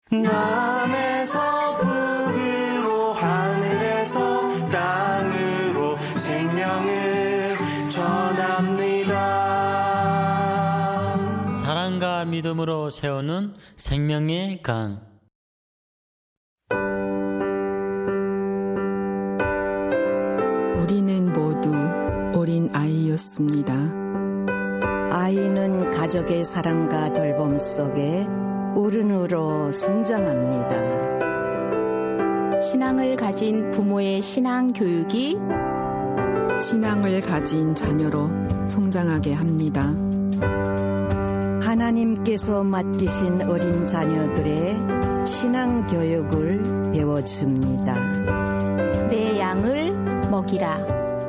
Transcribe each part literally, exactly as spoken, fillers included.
남에서 북으로 하늘에서 땅으로 생명을 전합니다. 사랑과 믿음으로 세우는 생명의 강. 우리는 모두 어린 아이였습니다. 아이는 가족의 사랑과 돌봄 속에 어른으로 성장합니다. 신앙을 가진 부모의 신앙 교육이 신앙을 가진 자녀로 성장하게 합니다. 하나님께서 맡기신 어린 자녀들의 신앙 교육을 배워줍니다. 내 양을 먹이라.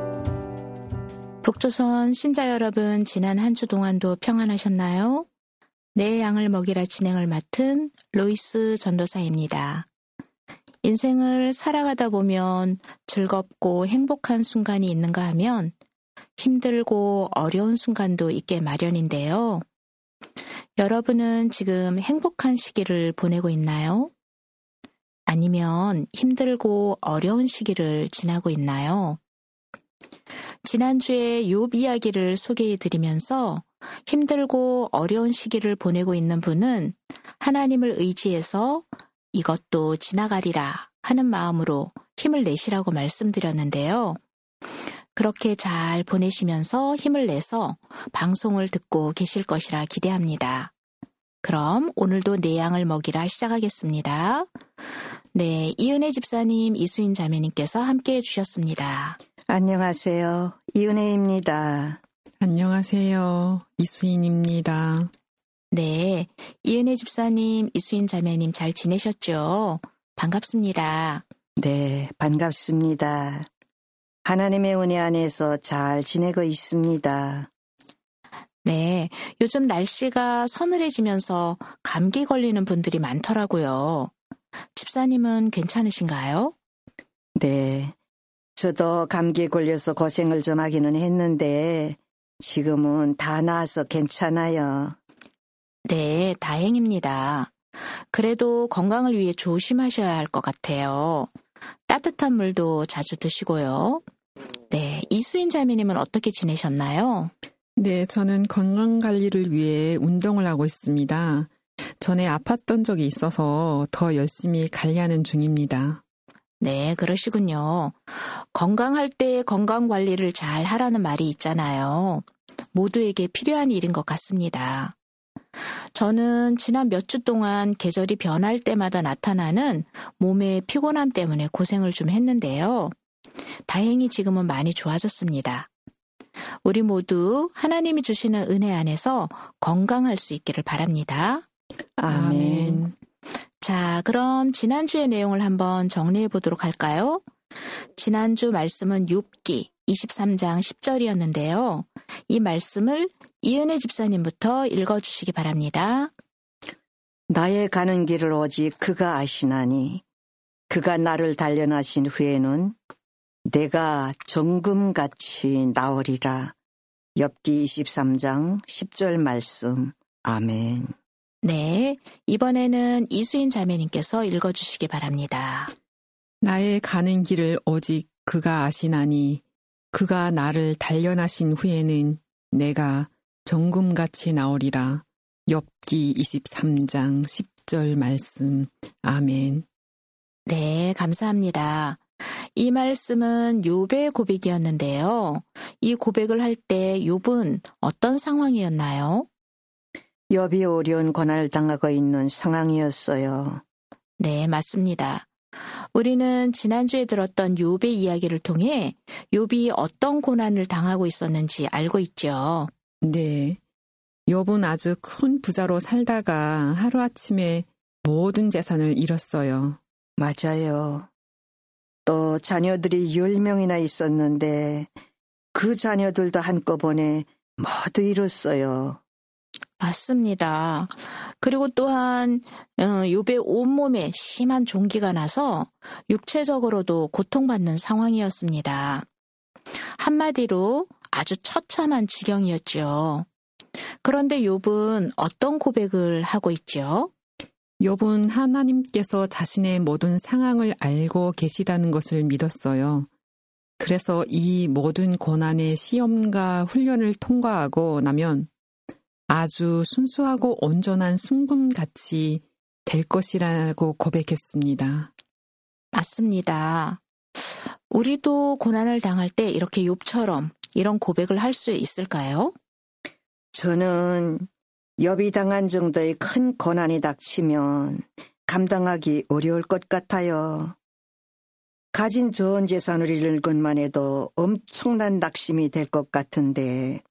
북조선 신자 여러분, 지난 한 주 동안도 평안하셨나요? 내 양을 먹이라 진행을 맡은 로이스 전도사입니다. 인생을 살아가다 보면 즐겁고 행복한 순간이 있는가 하면 힘들고 어려운 순간도 있게 마련인데요. 여러분은 지금 행복한 시기를 보내고 있나요? 아니면 힘들고 어려운 시기를 지나고 있나요? 지난주에 욥 이야기를 소개해드리면서 힘들고 어려운 시기를 보내고 있는 분은 하나님을 의지해서 이것도 지나가리라 하는 마음으로 힘을 내시라고 말씀드렸는데요. 그렇게 잘 보내시면서 힘을 내서 방송을 듣고 계실 것이라 기대합니다. 그럼 오늘도 내 양을 먹이라 시작하겠습니다. 네, 이은혜 집사님, 이수인 자매님께서 함께해 주셨습니다. 안녕하세요. 이은혜입니다. 안녕하세요. 이수인입니다. 네, 이은혜 집사님, 이수인 자매님 잘 지내셨죠? 반갑습니다. 네, 반갑습니다. 하나님의 은혜 안에서 잘 지내고 있습니다. 네, 요즘 날씨가 서늘해지면서 감기 걸리는 분들이 많더라고요. 집사님은 괜찮으신가요? 네, 저도 감기에 걸려서 고생을 좀 하기는 했는데 지금은 다 나아서 괜찮아요. 네, 다행입니다. 그래도 건강을 위해 조심하셔야 할 것 같아요. 따뜻한 물도 자주 드시고요. 네, 이수인 자매님은 어떻게 지내셨나요? 네, 저는 건강관리를 위해 운동을 하고 있습니다. 전에 아팠던 적이 있어서 더 열심히 관리하는 중입니다. 네, 그러시군요. 건강할 때 건강관리를 잘 하라는 말이 있잖아요. 모두에게 필요한 일인 것 같습니다. 저는 지난 몇 주 동안 계절이 변할 때마다 나타나는 몸의 피곤함 때문에 고생을 좀 했는데요. 다행히 지금은 많이 좋아졌습니다. 우리 모두 하나님이 주시는 은혜 안에서 건강할 수 있기를 바랍니다. 아멘. 자, 그럼 지난주의 내용을 한번 정리해 보도록 할까요? 지난주 말씀은 욥기 이십삼 장 십 절이었는데요. 이 말씀을 이은혜 집사님부터 읽어주시기 바랍니다. 나의 가는 길을 오직 그가 아시나니 그가 나를 단련하신 후에는 내가 정금같이 나으리라. 욥기 이십삼 장 십 절 말씀. 아멘. 네, 이번에는 이수인 자매님께서 읽어주시기 바랍니다. 나의 가는 길을 오직 그가 아시나니 그가 나를 단련하신 후에는 내가 정금같이 나오리라. 욥기 이십삼 장 십 절 말씀. 아멘. 네, 감사합니다. 이 말씀은 욥의 고백이었는데요. 이 고백을 할 때 욥은 어떤 상황이었나요? 욥이 어려운 고난을 당하고 있는 상황이었어요. 네, 맞습니다. 우리는 지난주에 들었던 욥의 이야기를 통해 욥이 어떤 고난을 당하고 있었는지 알고 있죠. 네. 욥은 아주 큰 부자로 살다가 하루아침에 모든 재산을 잃었어요. 맞아요. 또 자녀들이 열 명이나 있었는데 그 자녀들도 한꺼번에 모두 잃었어요. 맞습니다. 그리고 또한 욥의 온몸에 심한 종기가 나서 육체적으로도 고통받는 상황이었습니다. 한마디로 아주 처참한 지경이었죠. 그런데 욥은 어떤 고백을 하고 있죠? 욥은 하나님께서 자신의 모든 상황을 알고 계시다는 것을 믿었어요. 그래서 이 모든 고난의 시험과 훈련을 통과하고 나면 아주 순수하고 온전한 순금같이 될 것이라고 고백했습니다. 맞습니다. 우리도 고난을 당할 때 이렇게 욥처럼 이런 고백을 할 수 있을까요? 저는 욥이 당한 정도의 큰 고난이 닥치면 감당하기 어려울 것 같아요. 가진 전 재산을 잃은 것만 해도 엄청난 낙심이 될 것 같은데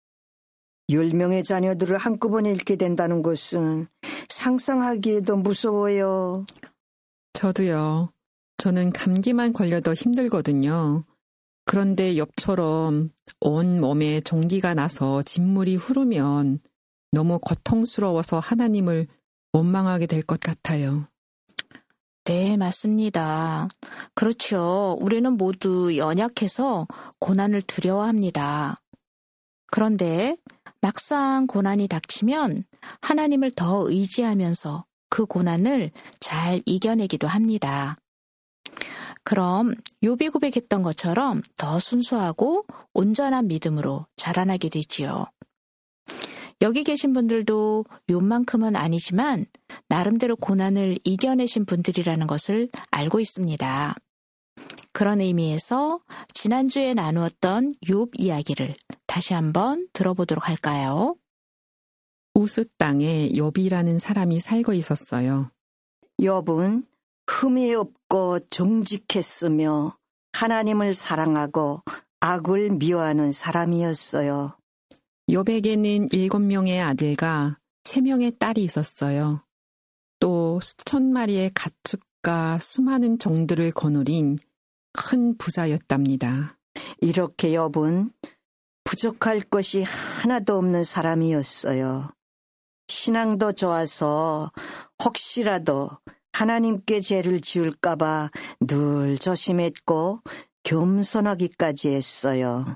열 명의 자녀들을 한꺼번에 잃게 된다는 것은 상상하기에도 무서워요. 저도요. 저는 감기만 걸려도 힘들거든요. 그런데 욥처럼 온 몸에 종기가 나서 진물이 흐르면 너무 고통스러워서 하나님을 원망하게 될 것 같아요. 네, 맞습니다. 그렇죠. 우리는 모두 연약해서 고난을 두려워합니다. 그런데 막상 고난이 닥치면 하나님을 더 의지하면서 그 고난을 잘 이겨내기도 합니다. 그럼 욥이 고백했던 것처럼 더 순수하고 온전한 믿음으로 자라나게 되지요. 여기 계신 분들도 욥만큼은 아니지만 나름대로 고난을 이겨내신 분들이라는 것을 알고 있습니다. 그런 의미에서 지난주에 나누었던 욥 이야기를 다시 한번 들어보도록 할까요? 우스 땅에 욥이라는 사람이 살고 있었어요. 욥은 흠이 없고 정직했으며 하나님을 사랑하고 악을 미워하는 사람이었어요. 욥에게는 일곱 명의 아들과 세 명의 딸이 있었어요. 또 수천 마리의 가축과 수많은 종들을 거느린 큰 부자였답니다. 이렇게 욥은 부족할 것이 하나도 없는 사람이었어요. 신앙도 좋아서 혹시라도 하나님께 죄를 지을까봐 늘 조심했고 겸손하기까지 했어요.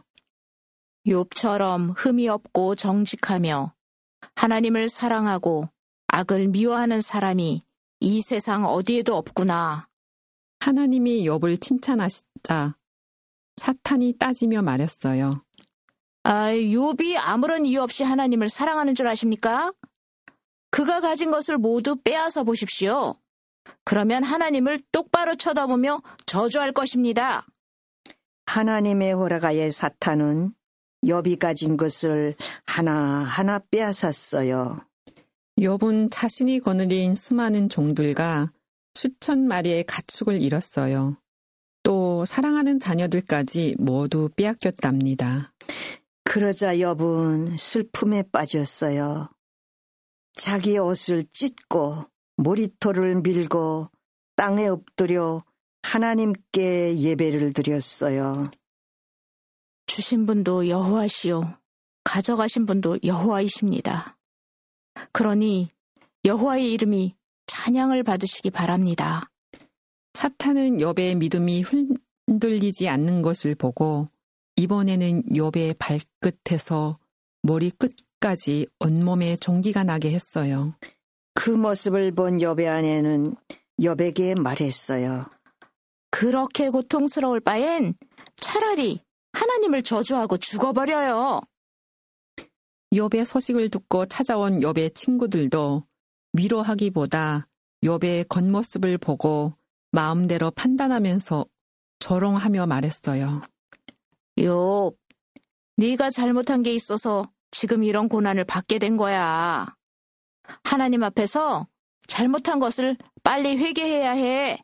욥처럼 흠이 없고 정직하며 하나님을 사랑하고 악을 미워하는 사람이 이 세상 어디에도 없구나. 하나님이 욥을 칭찬하시자 사탄이 따지며 말했어요. 아, 욥이 아무런 이유 없이 하나님을 사랑하는 줄 아십니까? 그가 가진 것을 모두 빼앗아 보십시오. 그러면 하나님을 똑바로 쳐다보며 저주할 것입니다. 하나님의 허락하에 사탄은 욥이 가진 것을 하나하나 빼앗았어요. 욥은 자신이 거느린 수많은 종들과 수천 마리의 가축을 잃었어요. 또 사랑하는 자녀들까지 모두 빼앗겼답니다. 그러자 욥은 슬픔에 빠졌어요. 자기 옷을 찢고 머리털을 밀고 땅에 엎드려 하나님께 예배를 드렸어요. 주신 분도 여호와시요, 가져가신 분도 여호와이십니다. 그러니 여호와의 이름이 찬양을 받으시기 바랍니다. 사탄은 욥의 믿음이 흔들리지 않는 것을 보고 이번에는 욥의 발끝에서 머리 끝까지 온몸에 종기가 나게 했어요. 그 모습을 본 욥의 아내는 욥에게 말했어요. 그렇게 고통스러울 바엔 차라리 하나님을 저주하고 죽어버려요. 욥의 소식을 듣고 찾아온 욥의 친구들도 위로하기보다 욥의 겉모습을 보고 마음대로 판단하면서 조롱하며 말했어요. 욥, 네가 잘못한 게 있어서 지금 이런 고난을 받게 된 거야. 하나님 앞에서 잘못한 것을 빨리 회개해야 해.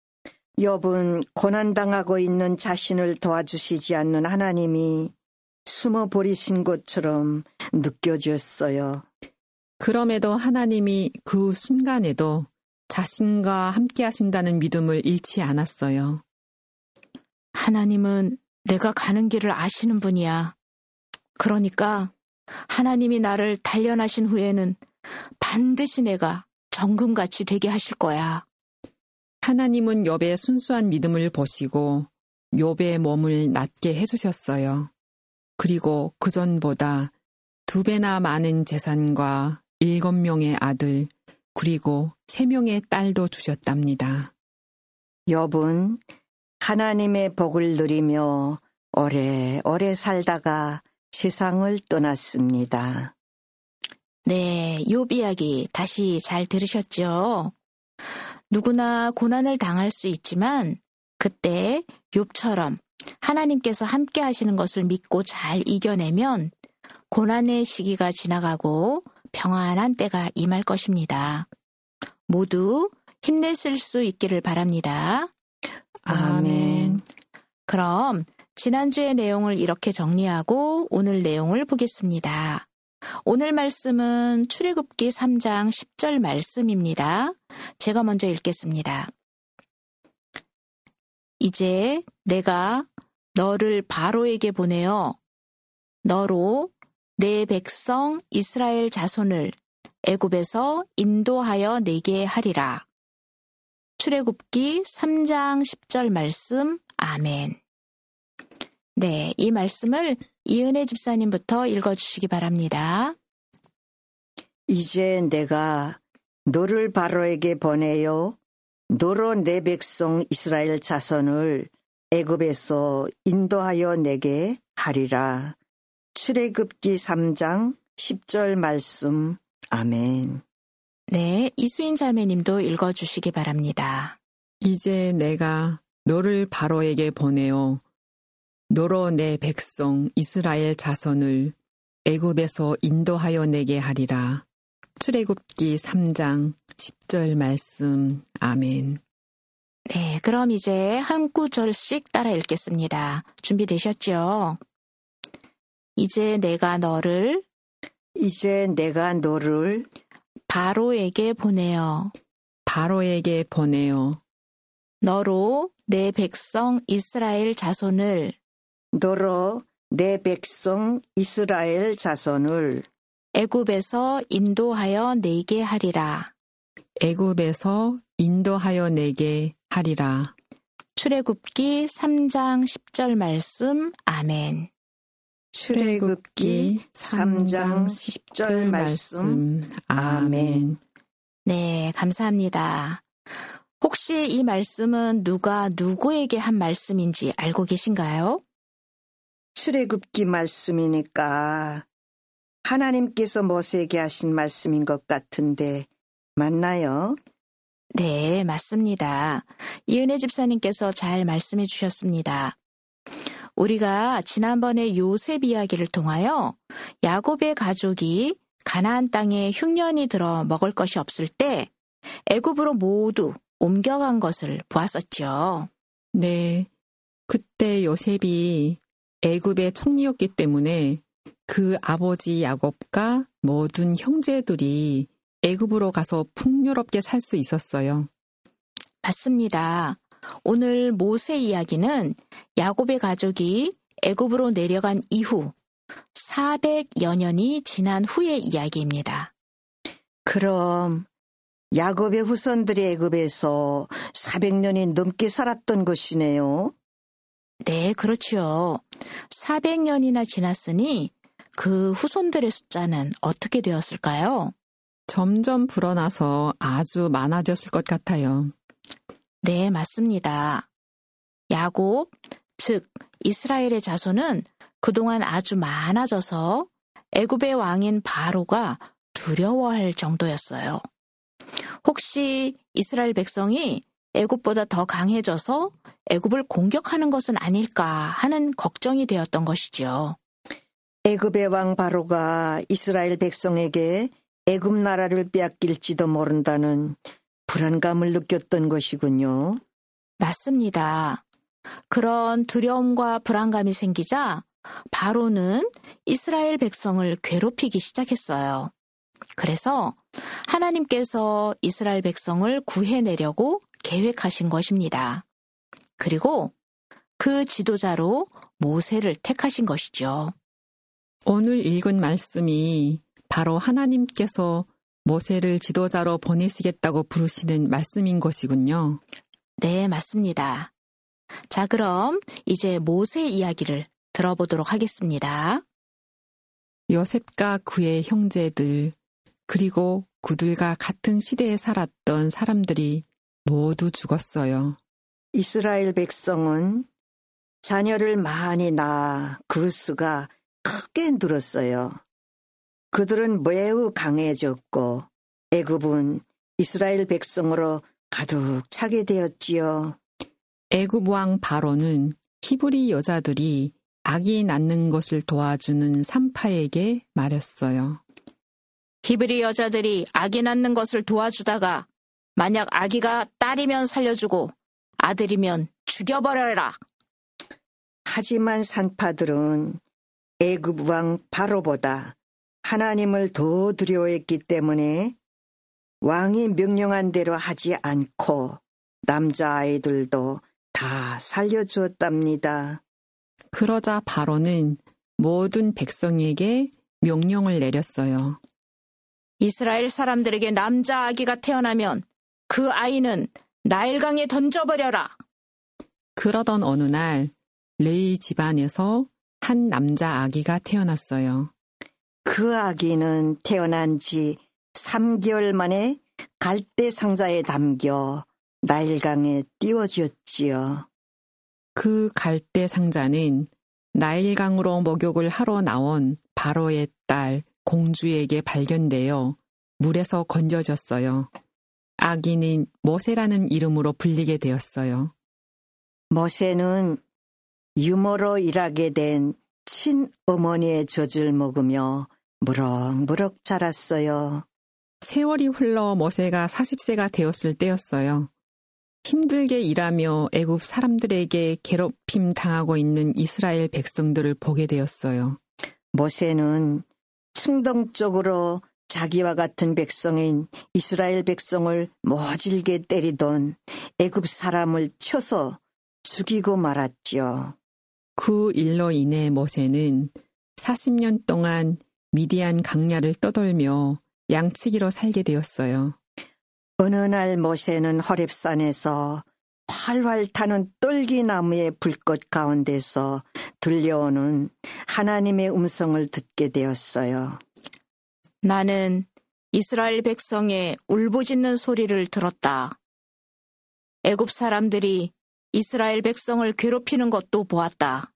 욥은 고난당하고 있는 자신을 도와주시지 않는 하나님이 숨어버리신 것처럼 느껴졌어요. 그럼에도 하나님이 그 순간에도 자신과 함께 하신다는 믿음을 잃지 않았어요. 하나님은 내가 가는 길을 아시는 분이야. 그러니까 하나님이 나를 단련하신 후에는 반드시 내가 정금같이 되게 하실 거야. 하나님은 욥의 순수한 믿음을 보시고 욥의 몸을 낫게 해주셨어요. 그리고 그전보다 두 배나 많은 재산과 일곱 명의 아들, 그리고 세 명의 딸도 주셨답니다. 욥은 하나님의 복을 누리며 오래오래 살다가 세상을 떠났습니다. 네, 욥 이야기 다시 잘 들으셨죠? 누구나 고난을 당할 수 있지만 그때 욥처럼 하나님께서 함께 하시는 것을 믿고 잘 이겨내면 고난의 시기가 지나가고 평안한 때가 임할 것입니다. 모두 힘내실 수 있기를 바랍니다. 아멘. 그럼 지난주의 내용을 이렇게 정리하고 오늘 내용을 보겠습니다. 오늘 말씀은 출애굽기 삼 장 십 절 말씀입니다. 제가 먼저 읽겠습니다. 이제 내가 너를 바로에게 보내어 너로 내 백성 이스라엘 자손을 애굽에서 인도하여 내게 하리라. 출애굽기 삼 장 십 절 말씀. 아멘. 네, 이 말씀을 이은혜 집사님부터 읽어주시기 바랍니다. 이제 내가 너를 바로에게 보내요. 너로 내 백성 이스라엘 자손을 애굽에서 인도하여 내게 하리라. 출애굽기 삼 장 십 절 말씀. 아멘. 네, 이수인 자매님도 읽어주시기 바랍니다. 이제 내가 너를 바로에게 보내어 너로 내 백성 이스라엘 자손을 애굽에서 인도하여 내게 하리라. 출애굽기 삼 장 십 절 말씀. 아멘. 네, 그럼 이제 한 구절씩 따라 읽겠습니다. 준비되셨죠? 이제 내가 너를 이제 내가 너를 바로에게 보내어 바로에게 보내어 너로 내 백성 이스라엘 자손을 너로 내 백성 이스라엘 자손을 애굽에서 인도하여 내게 하리라. 애굽에서 인도하여 내게 하리라. 출애굽기 삼 장 십 절 말씀. 아멘. 출애굽기 삼 장 십 절 말씀. 아멘. 네, 감사합니다. 혹시 이 말씀은 누가 누구에게 한 말씀인지 알고 계신가요? 출애굽기 말씀이니까 하나님께서 모세에게 하신 말씀인 것 같은데 맞나요? 네, 맞습니다. 이은혜 집사님께서 잘 말씀해 주셨습니다. 우리가 지난번에 요셉 이야기를 통하여 야곱의 가족이 가나안 땅에 흉년이 들어 먹을 것이 없을 때 애굽으로 모두 옮겨간 것을 보았었죠. 네, 그때 요셉이 애굽의 총리였기 때문에 그 아버지 야곱과 모든 형제들이 애굽으로 가서 풍요롭게 살 수 있었어요. 맞습니다. 오늘 모세 이야기는 야곱의 가족이 애굽으로 내려간 이후 사백여 년이 지난 후의 이야기입니다. 그럼 야곱의 후손들이 애굽에서 사백 년이 넘게 살았던 것이네요. 네, 그렇지요. 사백 년이나 지났으니 그 후손들의 숫자는 어떻게 되었을까요? 점점 불어나서 아주 많아졌을 것 같아요. 네, 맞습니다. 야곱, 즉 이스라엘의 자손은 그동안 아주 많아져서 애굽의 왕인 바로가 두려워할 정도였어요. 혹시 이스라엘 백성이 애굽보다 더 강해져서 애굽을 공격하는 것은 아닐까 하는 걱정이 되었던 것이죠. 애굽의 왕 바로가 이스라엘 백성에게 애굽 나라를 빼앗길지도 모른다는 불안감을 느꼈던 것이군요. 맞습니다. 그런 두려움과 불안감이 생기자 바로는 이스라엘 백성을 괴롭히기 시작했어요. 그래서 하나님께서 이스라엘 백성을 구해내려고 계획하신 것입니다. 그리고 그 지도자로 모세를 택하신 것이죠. 오늘 읽은 말씀이 바로 하나님께서 모세를 지도자로 보내시겠다고 부르시는 말씀인 것이군요. 네, 맞습니다. 자, 그럼 이제 모세 이야기를 들어보도록 하겠습니다. 요셉과 그의 형제들, 그리고 그들과 같은 시대에 살았던 사람들이 모두 죽었어요. 이스라엘 백성은 자녀를 많이 낳아 그 수가 크게 늘었어요. 그들은 매우 강해졌고 애굽은 이스라엘 백성으로 가득 차게 되었지요. 애굽 왕 바로는 히브리 여자들이 아기 낳는 것을 도와주는 산파에게 말했어요. 히브리 여자들이 아기 낳는 것을 도와주다가 만약 아기가 딸이면 살려주고 아들이면 죽여버려라. 하지만 산파들은 애굽 왕 바로보다 하나님을 더 두려워했기 때문에 왕이 명령한 대로 하지 않고 남자아이들도 다 살려주었답니다. 그러자 바로는 모든 백성에게 명령을 내렸어요. 이스라엘 사람들에게 남자 아기가 태어나면 그 아이는 나일강에 던져버려라. 그러던 어느 날 레위 집안에서 한 남자 아기가 태어났어요. 그 아기는 태어난 지 삼 개월 만에 갈대 상자에 담겨 나일강에 띄워주었지요. 그 갈대 상자는 나일강으로 목욕을 하러 나온 바로의 딸 공주에게 발견되어 물에서 건져졌어요. 아기는 모세라는 이름으로 불리게 되었어요. 모세는 유모로 일하게 된 친어머니의 젖을 먹으며 무럭무럭 자랐어요. 세월이 흘러 모세가 사십 세가 되었을 때였어요. 힘들게 일하며 애굽 사람들에게 괴롭힘 당하고 있는 이스라엘 백성들을 보게 되었어요. 모세는 충동적으로 자기와 같은 백성인 이스라엘 백성을 모질게 때리던 애굽 사람을 쳐서 죽이고 말았지요. 그 일로 인해 모세는 사십 년 동안 미디안 강야를 떠돌며 양치기로 살게 되었어요. 어느 날 모세는 호렙산에서 활활 타는 똘기나무의 불꽃 가운데서 들려오는 하나님의 음성을 듣게 되었어요. 나는 이스라엘 백성의 울부짖는 소리를 들었다. 애굽 사람들이 이스라엘 백성을 괴롭히는 것도 보았다.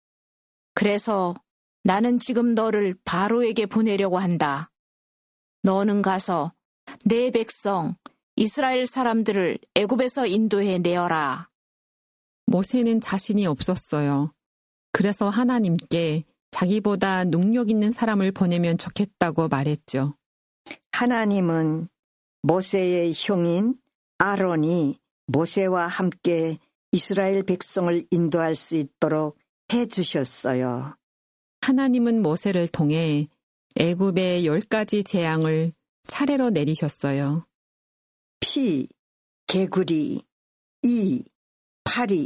그래서 나는 지금 너를 바로에게 보내려고 한다. 너는 가서 내 백성 이스라엘 사람들을 애굽에서 인도해 내어라. 모세는 자신이 없었어요. 그래서 하나님께 자기보다 능력 있는 사람을 보내면 좋겠다고 말했죠. 하나님은 모세의 형인 아론이 모세와 함께 이스라엘 백성을 인도할 수 있도록 해주셨어요. 하나님은 모세를 통해 애굽의 열 가지 재앙을 차례로 내리셨어요. 피, 개구리, 이, 파리,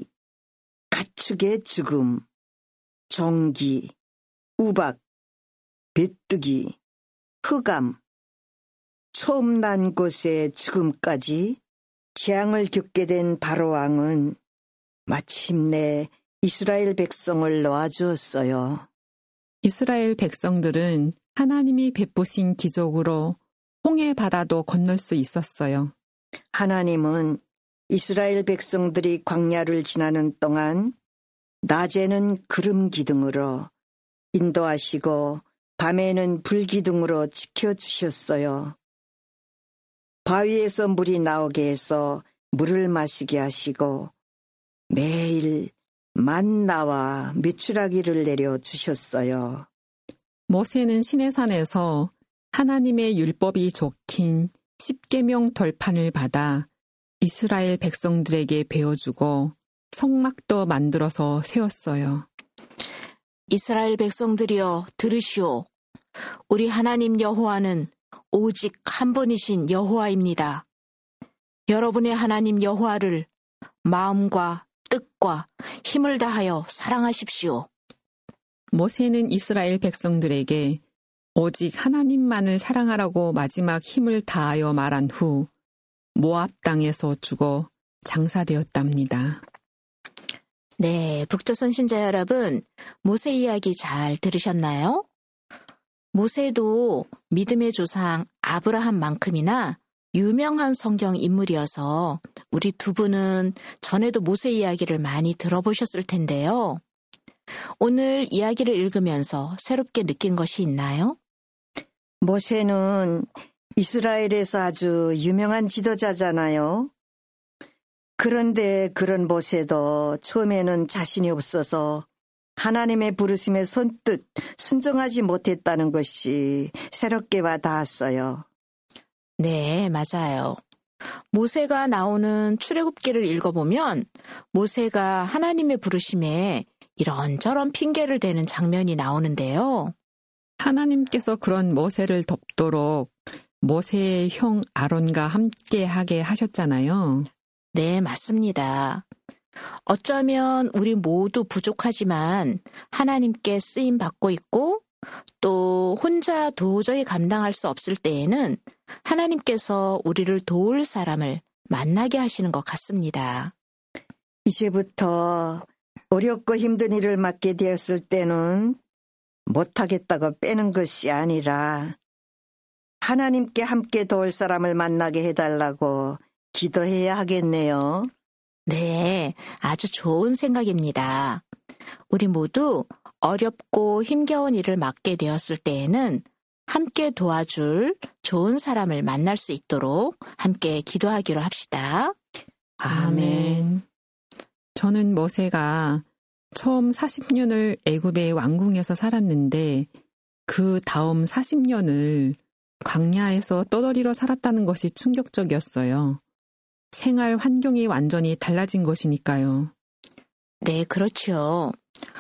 가축의 죽음, 종기, 우박, 베뚜기, 흑암, 처음 난 곳의 죽음까지 재앙을 겪게 된 바로 왕은 마침내 이스라엘 백성을 놓아주었어요. 이스라엘 백성들은 하나님이 베푸신 기적으로 홍해 바다도 건널 수 있었어요. 하나님은 이스라엘 백성들이 광야를 지나는 동안 낮에는 구름 기둥으로 인도하시고 밤에는 불 기둥으로 지켜주셨어요. 바위에서 물이 나오게 해서 물을 마시게 하시고 매일 만나와 메추라기를 내려주셨어요. 모세는 시내산에서 하나님의 율법이 적힌 십계명 돌판을 받아 이스라엘 백성들에게 베어주고 성막도 만들어서 세웠어요. 이스라엘 백성들이여 들으시오. 우리 하나님 여호와는 오직 한 분이신 여호와입니다. 여러분의 하나님 여호와를 마음과 뜻과 힘을 다하여 사랑하십시오. 모세는 이스라엘 백성들에게 오직 하나님만을 사랑하라고 마지막 힘을 다하여 말한 후 모압 땅에서 죽어 장사되었답니다. 네, 북조선 신자 여러분, 모세 이야기 잘 들으셨나요? 모세도 믿음의 조상 아브라함만큼이나 유명한 성경 인물이어서 우리 두 분은 전에도 모세 이야기를 많이 들어보셨을 텐데요. 오늘 이야기를 읽으면서 새롭게 느낀 것이 있나요? 모세는 이스라엘에서 아주 유명한 지도자잖아요. 그런데 그런 모세도 처음에는 자신이 없어서 하나님의 부르심에 선뜻 순종하지 못했다는 것이 새롭게 와닿았어요. 네, 맞아요. 모세가 나오는 출애굽기를 읽어보면 모세가 하나님의 부르심에 이런저런 핑계를 대는 장면이 나오는데요. 하나님께서 그런 모세를 돕도록 모세의 형 아론과 함께하게 하셨잖아요. 네, 맞습니다. 어쩌면 우리 모두 부족하지만 하나님께 쓰임 받고 있고 또 혼자 도저히 감당할 수 없을 때에는 하나님께서 우리를 도울 사람을 만나게 하시는 것 같습니다. 이제부터 어렵고 힘든 일을 맡게 되었을 때는 못하겠다고 빼는 것이 아니라 하나님께 함께 도울 사람을 만나게 해달라고 기도해야 하겠네요. 네, 아주 좋은 생각입니다. 우리 모두 어렵고 힘겨운 일을 맡게 되었을 때에는 함께 도와줄 좋은 사람을 만날 수 있도록 함께 기도하기로 합시다. 아멘. 저는 모세가 처음 사십 년을 애굽의 왕궁에서 살았는데 그 다음 사십 년을 광야에서 떠돌이로 살았다는 것이 충격적이었어요. 생활 환경이 완전히 달라진 것이니까요. 네, 그렇죠.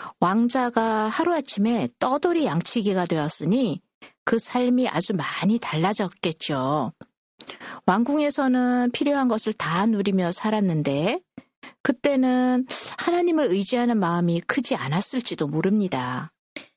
왕자가 하루아침에 떠돌이 양치기가 되었으니 그 삶이 아주 많이 달라졌겠죠. 왕궁에서는 필요한 것을 다 누리며 살았는데 그때는 하나님을 의지하는 마음이 크지 않았을지도 모릅니다.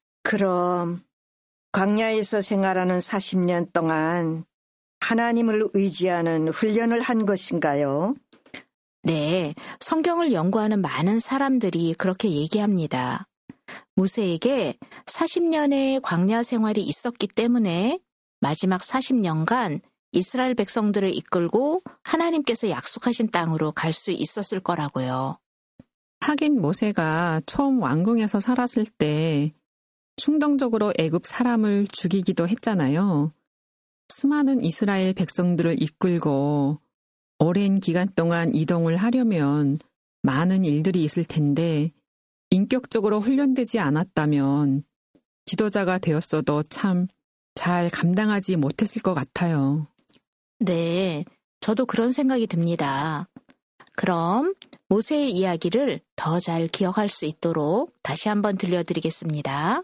그럼 광야에서 생활하는 사십 년 동안 하나님을 의지하는 훈련을 한 것인가요? 네, 성경을 연구하는 많은 사람들이 그렇게 얘기합니다. 모세에게 사십 년의 광야 생활이 있었기 때문에 마지막 사십 년간 이스라엘 백성들을 이끌고 하나님께서 약속하신 땅으로 갈 수 있었을 거라고요. 하긴 모세가 처음 왕궁에서 살았을 때 충동적으로 애굽 사람을 죽이기도 했잖아요. 수많은 이스라엘 백성들을 이끌고 오랜 기간 동안 이동을 하려면 많은 일들이 있을 텐데 인격적으로 훈련되지 않았다면 지도자가 되었어도 참 잘 감당하지 못했을 것 같아요. 네, 저도 그런 생각이 듭니다. 그럼 모세의 이야기를 더 잘 기억할 수 있도록 다시 한번 들려드리겠습니다.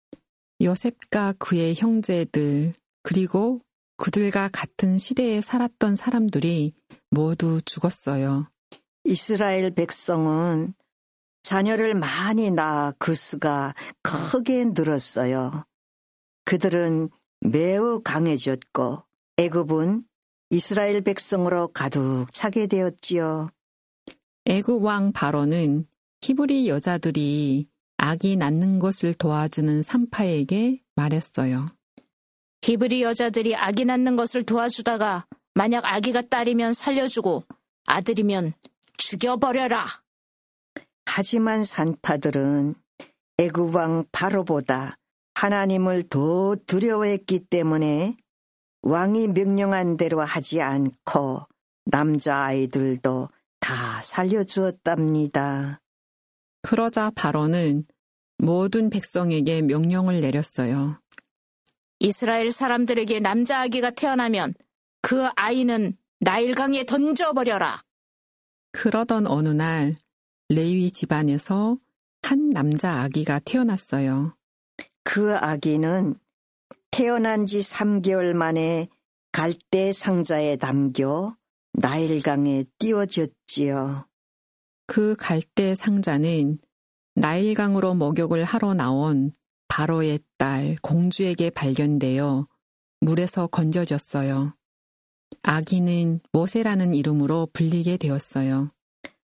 요셉과 그의 형제들 그리고 그들과 같은 시대에 살았던 사람들이 모두 죽었어요. 이스라엘 백성은 자녀를 많이 낳아 그 수가 크게 늘었어요. 그들은 매우 강해졌고 애굽은 이스라엘 백성으로 가득 차게 되었지요. 애굽 왕 바로는 히브리 여자들이 아기 낳는 것을 도와주는 산파에게 말했어요. 히브리 여자들이 아기 낳는 것을 도와주다가 만약 아기가 딸이면 살려주고 아들이면 죽여버려라. 하지만 산파들은 애굽 왕 바로보다 하나님을 더 두려워했기 때문에 왕이 명령한 대로 하지 않고 남자아이들도 다 살려주었답니다. 그러자 바로는 모든 백성에게 명령을 내렸어요. 이스라엘 사람들에게 남자아기가 태어나면 그 아이는 나일강에 던져버려라. 그러던 어느 날 레위 집안에서 한 남자 아기가 태어났어요. 그 아기는 태어난 지 삼 개월 만에 갈대 상자에 담겨 나일강에 띄워졌지요. 그 갈대 상자는 나일강으로 목욕을 하러 나온 바로의 딸 공주에게 발견되어 물에서 건져졌어요. 아기는 모세라는 이름으로 불리게 되었어요.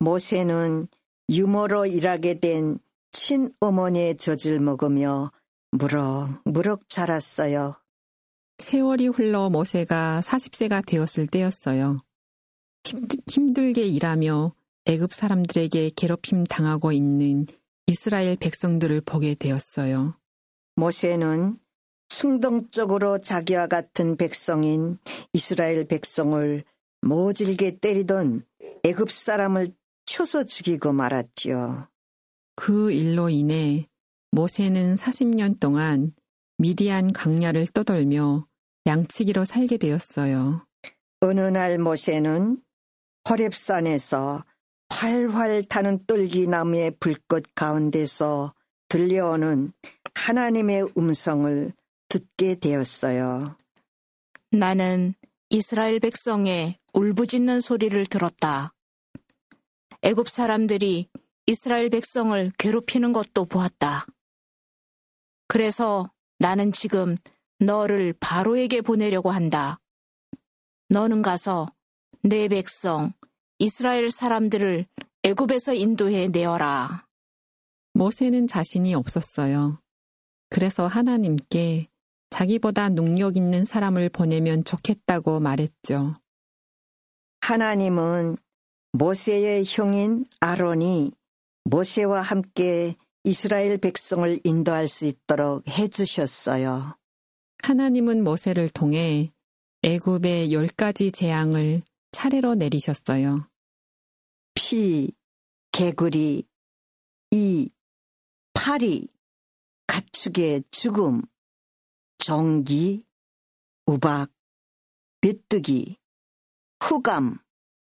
모세는 유모로 일하게 된 친어머니의 젖을 먹으며 무럭무럭 자랐어요. 세월이 흘러 모세가 사십 세가 되었을 때였어요. 힘들, 힘들게 일하며 애굽 사람들에게 괴롭힘 당하고 있는 이스라엘 백성들을 보게 되었어요. 모세는 충동적으로 자기와 같은 백성인 이스라엘 백성을 모질게 때리던 애굽 사람을 쳐서 죽이고 말았지요. 그 일로 인해 모세는 사십 년 동안 미디안 광야를 떠돌며 양치기로 살게 되었어요. 어느 날 모세는 호렙산에서 활활 타는 똘기나무의 불꽃 가운데서 들려오는 하나님의 음성을 듣게 되었어요. 나는 이스라엘 백성의 울부짖는 소리를 들었다. 애굽 사람들이 이스라엘 백성을 괴롭히는 것도 보았다. 그래서 나는 지금 너를 바로에게 보내려고 한다. 너는 가서 내 백성 이스라엘 사람들을 애굽에서 인도해 내어라. 모세는 자신이 없었어요. 그래서 하나님께 자기보다 능력 있는 사람을 보내면 좋겠다고 말했죠. 하나님은 모세의 형인 아론이 모세와 함께 이스라엘 백성을 인도할 수 있도록 해주셨어요. 하나님은 모세를 통해 애굽의 열 가지 재앙을 차례로 내리셨어요. 피, 개구리, 이, 파리, 가축의 죽음, 종기, 우박, 메뚜기, 후감,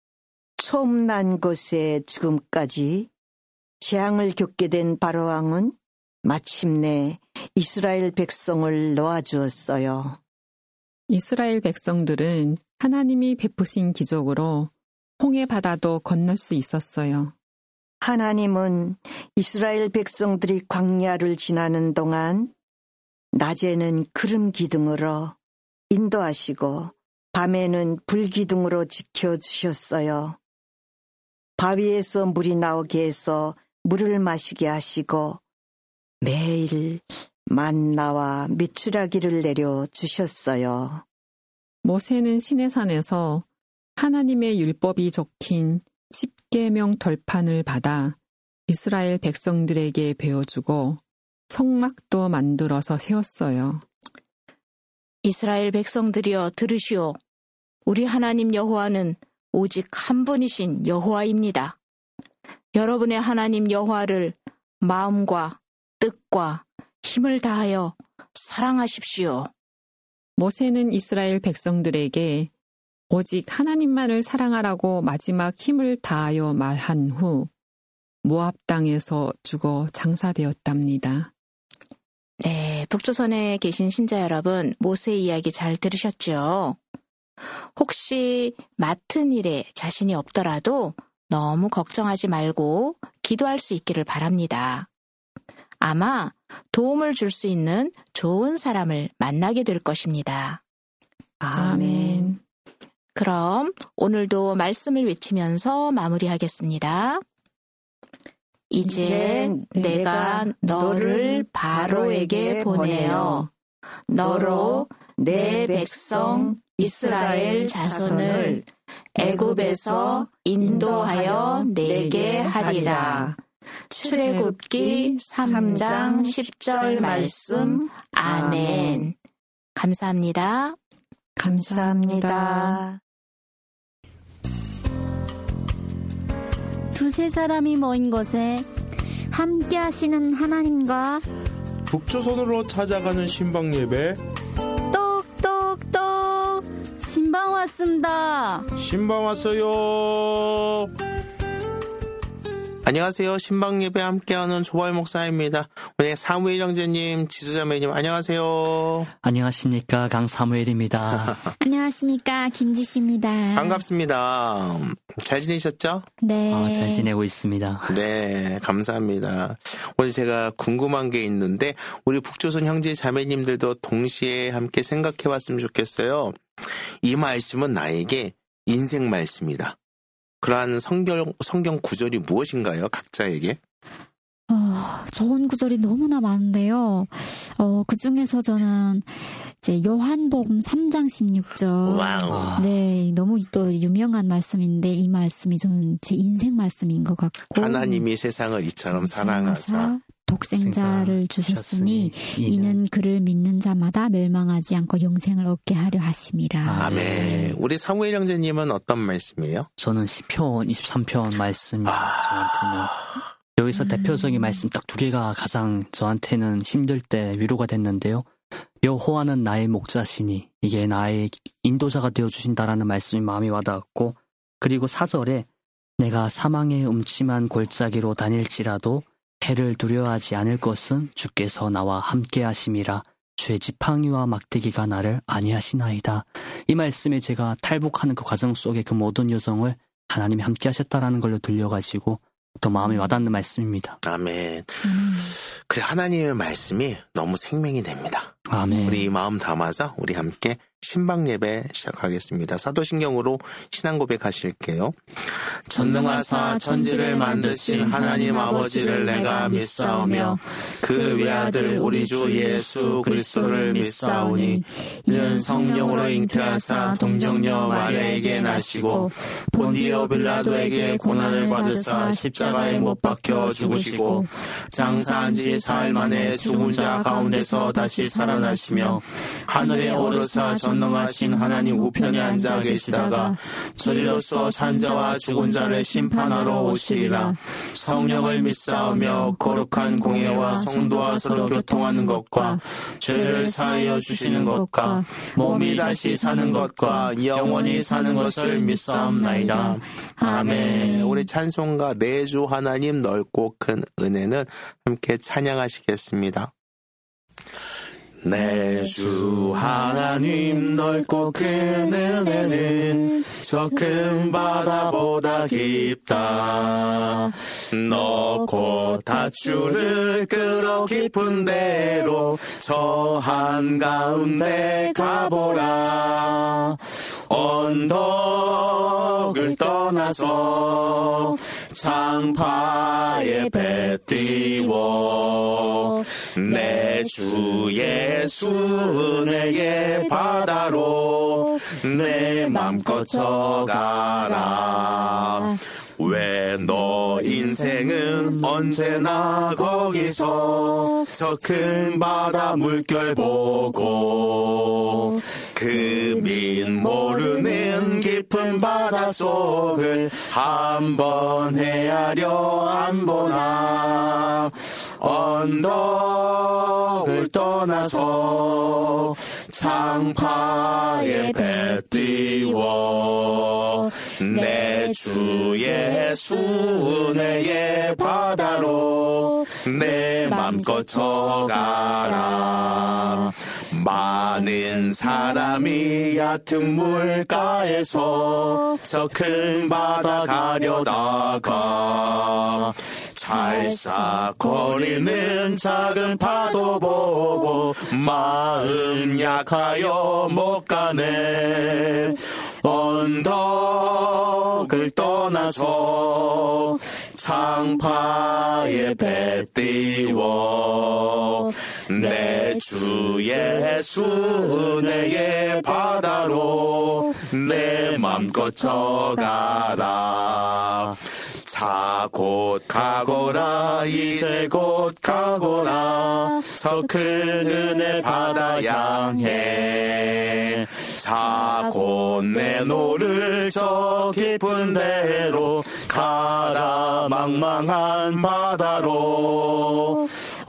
처음 난 것의 죽음까지 재앙을 겪게 된 바로왕은 마침내 이스라엘 백성을 놓아주었어요. 이스라엘 백성들은 하나님이 베푸신 기적으로 홍해 바다도 건널 수 있었어요. 하나님은 이스라엘 백성들이 광야를 지나는 동안 낮에는 구름 기둥으로 인도하시고 밤에는 불 기둥으로 지켜주셨어요. 바위에서 물이 나오게 해서 물을 마시게 하시고 매일 만나와 메추라기를 내려주셨어요. 모세는 시내산에서 하나님의 율법이 적힌 십계명 덜판을 받아 이스라엘 백성들에게 배워주고 성막도 만들어서 세웠어요. 이스라엘 백성들이여 들으시오. 우리 하나님 여호와는 오직 한 분이신 여호와입니다. 여러분의 하나님 여호와를 마음과 뜻과 힘을 다하여 사랑하십시오. 모세는 이스라엘 백성들에게 오직 하나님만을 사랑하라고 마지막 힘을 다하여 말한 후 모압 땅에서 죽어 장사되었답니다. 네, 북조선에 계신 신자 여러분, 모세 이야기 잘 들으셨죠? 혹시 맡은 일에 자신이 없더라도 너무 걱정하지 말고 기도할 수 있기를 바랍니다. 아마 도움을 줄 수 있는 좋은 사람을 만나게 될 것입니다. 아멘. 그럼 오늘도 말씀을 외치면서 마무리하겠습니다. 이제 내가 너를 바로에게 보내어 너로 내 백성 이스라엘 자손을 애굽에서 인도하여 내게 하리라. 출애굽기 삼 장 십 절 말씀. 아멘. 감사합니다. 감사합니다. 두세 사람이 모인 곳에 함께 하시는 하나님과 북조선으로 찾아가는 신방 예배. 똑똑똑 신방 왔습니다. 신방 왔어요. 안녕하세요. 신방 예배 함께하는 조발 목사입니다. 오늘 사무엘 형제님, 지수자매님 안녕하세요. 안녕하십니까, 강사무엘입니다. 안녕하십니까, 김지씨입니다. 반갑습니다. 잘 지내셨죠? 네. 아, 잘 지내고 있습니다. 네, 감사합니다. 오늘 제가 궁금한 게 있는데 우리 북조선 형제 자매님들도 동시에 함께 생각해 봤으면 좋겠어요. 이 말씀은 나에게 인생 말씀이다. 그러한 성경, 성경 구절이 무엇인가요? 각자에게? 어, 좋은 구절이 너무나 많은데요. 어, 그 중에서 저는 이제 요한복음 삼 장 십육 절. 와우. 네, 너무 또 유명한 말씀인데 이 말씀이 저는 제 인생 말씀인 것 같고. 하나님이 세상을 이처럼 사랑하사 독생자를 주셨으니 이는 그를 믿는 자마다 멸망하지 않고 영생을 얻게 하려 하심이라. 아멘. 우리 사무엘 형제님은 어떤 말씀이에요? 저는 시편 이십삼 편 말씀이 아. 저한테는 여기서 음. 대표적인 말씀 딱 두 개가 가장 저한테는 힘들 때 위로가 됐는데요. 여호와는 나의 목자시니 이게 나의 인도자가 되어주신다라는 말씀이 마음이 와닿았고, 그리고 사 절에 내가 사망의 음침한 골짜기로 다닐지라도 해를 두려워하지 않을 것은 주께서 나와 함께 하심이라. 주의 지팡이와 막대기가 나를 안위하시나이다. 이 말씀에 제가 탈북하는 그 과정 속에 그 모든 여정을 하나님이 함께 하셨다라는 걸로 들려가지고 더 마음이 와닿는 말씀입니다. 아멘. 음. 그래, 하나님의 말씀이 너무 생명이 됩니다. 아멘. 우리 이 마음 담아서 우리 함께 신방 예배 시작하겠습니다. 사도신경으로 신앙 고백하실게요. 전능하사 천지를 만드신 하나님 아버지를 내가 믿사오며 그 외아들 우리 주 예수 그리스도를 믿사오니 이는 성령으로 잉태하사 동정녀 마리아에게 나시고 본디오 빌라도에게 고난을 받으사 십자가에 못 박혀 죽으시고 장사한 지 사흘 만에 죽은 자 가운데서 다시 살아나시며 하늘에 오르사 전능하신 하나님 우편에 앉아 계시다가 저리로서 산자와 죽은 자를 심판하러 오시리라. 성령을 믿사오며 거룩한 공예와 성도와 서로 교통하는 것과 죄를 사하여 주시는 것과 몸이 다시 사는 것과 영원히 사는 것을 믿사옵나이다. 아멘. 우리 찬송가 내 주 하나님 넓고 큰 은혜는 함께 찬양하시겠습니다. 내 주 하나님 넓고 큰 은혜는 저 큰 바다보다 깊다. 넣고 다추를 끌어 깊은 데로 저 한가운데 가보라. 언덕을 떠나서 창파에 배 띄워 내 주 예수 은혜의 바다로 내 맘껏 져가라. 왜 너 인생은 언제나 거기서 저 큰 바다 물결 보고 그 민 모르는 깊은 바닷속을 한번 헤아려 안 보나. 언덕을 떠나서 창파에 배 띄워 내 주 예수 은혜의 바다로 내 맘껏 져가라. 많은 사람이 얕은 물가에서 저 큰 바다 가려다가 찰싹거리는 작은 파도 보고 마음 약하여 못 가네. 언덕을 떠나서 창파에 배 띄워 내 주 예수 은혜의 바다로 내 맘껏 져가라. 자 곧 가거라 이제 곧 가거라 저 큰 은혜 바다 향해. 자 곧 내노를 저 깊은 데로 가라 망망한 바다로.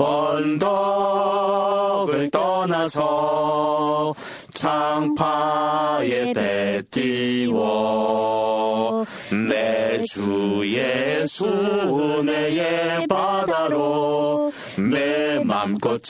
언덕을 떠나서 창파에 배 띄워 내 주 예수 은혜의 바다로 내 맘껏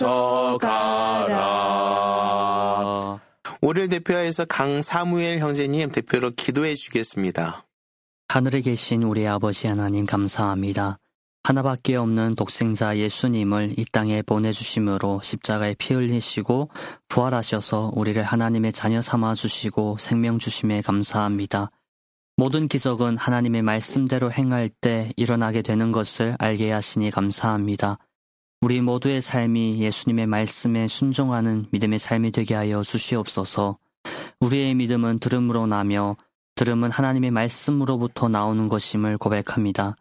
져가라. 우리를 대표해서 강사무엘 형제님 대표로 기도해 주겠습니다. 하늘에 계신 우리 아버지 하나님 감사합니다. 하나밖에 없는 독생자 예수님을 이 땅에 보내주심으로 십자가에 피 흘리시고 부활하셔서 우리를 하나님의 자녀 삼아 주시고 생명 주심에 감사합니다. 모든 기적은 하나님의 말씀대로 행할 때 일어나게 되는 것을 알게 하시니 감사합니다. 우리 모두의 삶이 예수님의 말씀에 순종하는 믿음의 삶이 되게 하여 주시옵소서. 우리의 믿음은 들음으로 나며 들음은 하나님의 말씀으로부터 나오는 것임을 고백합니다.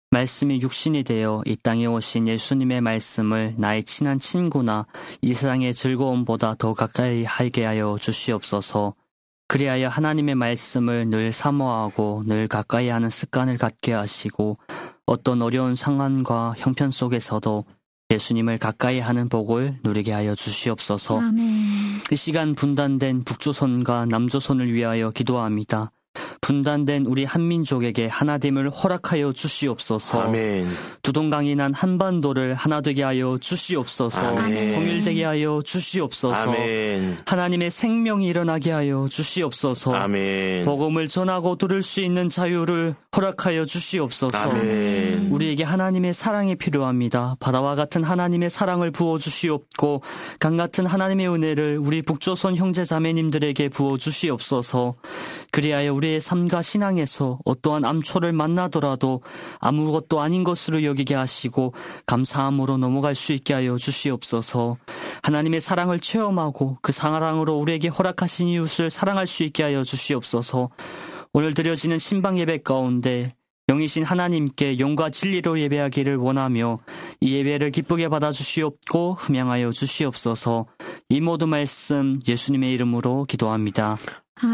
말씀이 육신이 되어 이 땅에 오신 예수님의 말씀을 나의 친한 친구나 이 세상의 즐거움보다 더 가까이 하게 하여 주시옵소서. 그리하여 하나님의 말씀을 늘 사모하고 늘 가까이 하는 습관을 갖게 하시고 어떤 어려운 상황과 형편 속에서도 예수님을 가까이 하는 복을 누리게 하여 주시옵소서. 아멘. 이 시간 분단된 북조선과 남조선을 위하여 기도합니다. 분단된 우리 한민족에게 하나됨을 허락하여 주시옵소서. 아멘. 두동강이 난 한반도를 하나 되게 하여 주시옵소서. 아멘. 통일되게 하여 주시옵소서. 아멘. 하나님의 생명이 일어나게 하여 주시옵소서. 아멘. 복음을 전하고 들을 수 있는 자유를 허락하여 주시옵소서. 아멘. 우리에게 하나님의 사랑이 필요합니다. 바다와 같은 하나님의 사랑을 부어주시옵고 강 같은 하나님의 은혜를 우리 북조선 형제 자매님들에게 부어주시옵소서. 그리하여 우리의 삶과 신앙에서 어떠한 암초를 만나더라도 아무것도 아닌 것으로 여기게 하시고 감사함으로 넘어갈 수 있게 하여 주시옵소서. 하나님의 사랑을 체험하고 그 사랑으로 우리에게 허락하신 이웃을 사랑할 수 있게 하여 주시옵소서. 오늘 드려지는 신방 예배 가운데 영이신 하나님께 영과 진리로 예배하기를 원하며 이 예배를 기쁘게 받아주시옵고 흠양하여 주시옵소서. 이 모든 말씀 예수님의 이름으로 기도합니다. 아멘.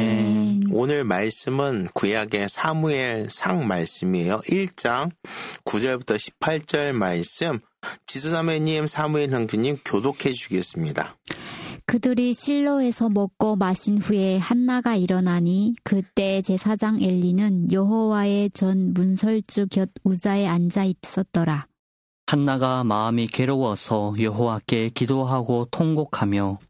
아멘. 오늘 말씀은 구약의 사무엘 상 말씀이에요. 일 장 구 절부터 십팔 절 말씀 지수자매님, 사무엘 형제님 교독해 주시겠습니다. 그들이 실로에서 먹고 마신 후에 한나가 일어나니 그때 제사장 엘리는 여호와의 전 문설주 곁 우자에 앉아 있었더라. 한나가 마음이 괴로워서 여호와께 기도하고 통곡하며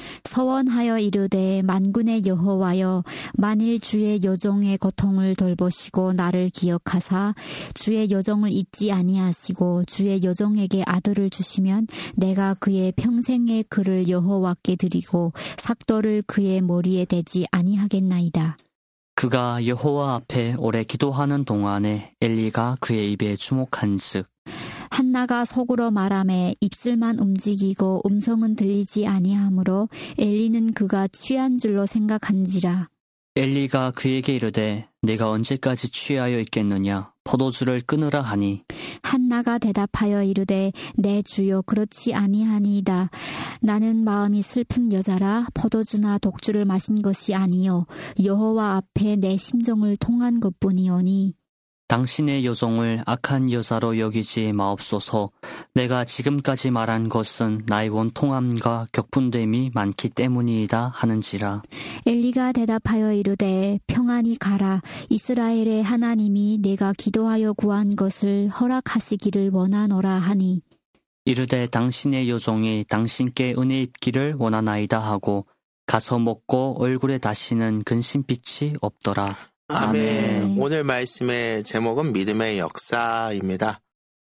서원하여 이르되 만군의 여호와여 만일 주의 여종의 고통을 돌보시고 나를 기억하사 주의 여종을 잊지 아니하시고 주의 여종에게 아들을 주시면 내가 그의 평생의 그를 여호와께 드리고 삭도를 그의 머리에 대지 아니하겠나이다. 그가 여호와 앞에 오래 기도하는 동안에 엘리가 그의 입에 주목한즉 한나가 속으로 말하매 입술만 움직이고 음성은 들리지 아니하므로 엘리는 그가 취한 줄로 생각한지라. 엘리가 그에게 이르되 내가 언제까지 취하여 있겠느냐 포도주를 끊으라 하니 한나가 대답하여 이르되 내 주여 그렇지 아니하니이다. 나는 마음이 슬픈 여자라 포도주나 독주를 마신 것이 아니요 여호와 앞에 내 심정을 통한 것뿐이오니 당신의 여종을 악한 여자로 여기지 마옵소서. 내가 지금까지 말한 것은 나의 원통함과 격분됨이 많기 때문이다 하는지라. 엘리가 대답하여 이르되 평안히 가라. 이스라엘의 하나님이 내가 기도하여 구한 것을 허락하시기를 원하노라 하니 이르되 당신의 여종이 당신께 은혜 입기를 원하나이다 하고 가서 먹고 얼굴에 다시는 근심빛이 없더라. 아멘. 아멘. 오늘 말씀의 제목은 믿음의 역사입니다.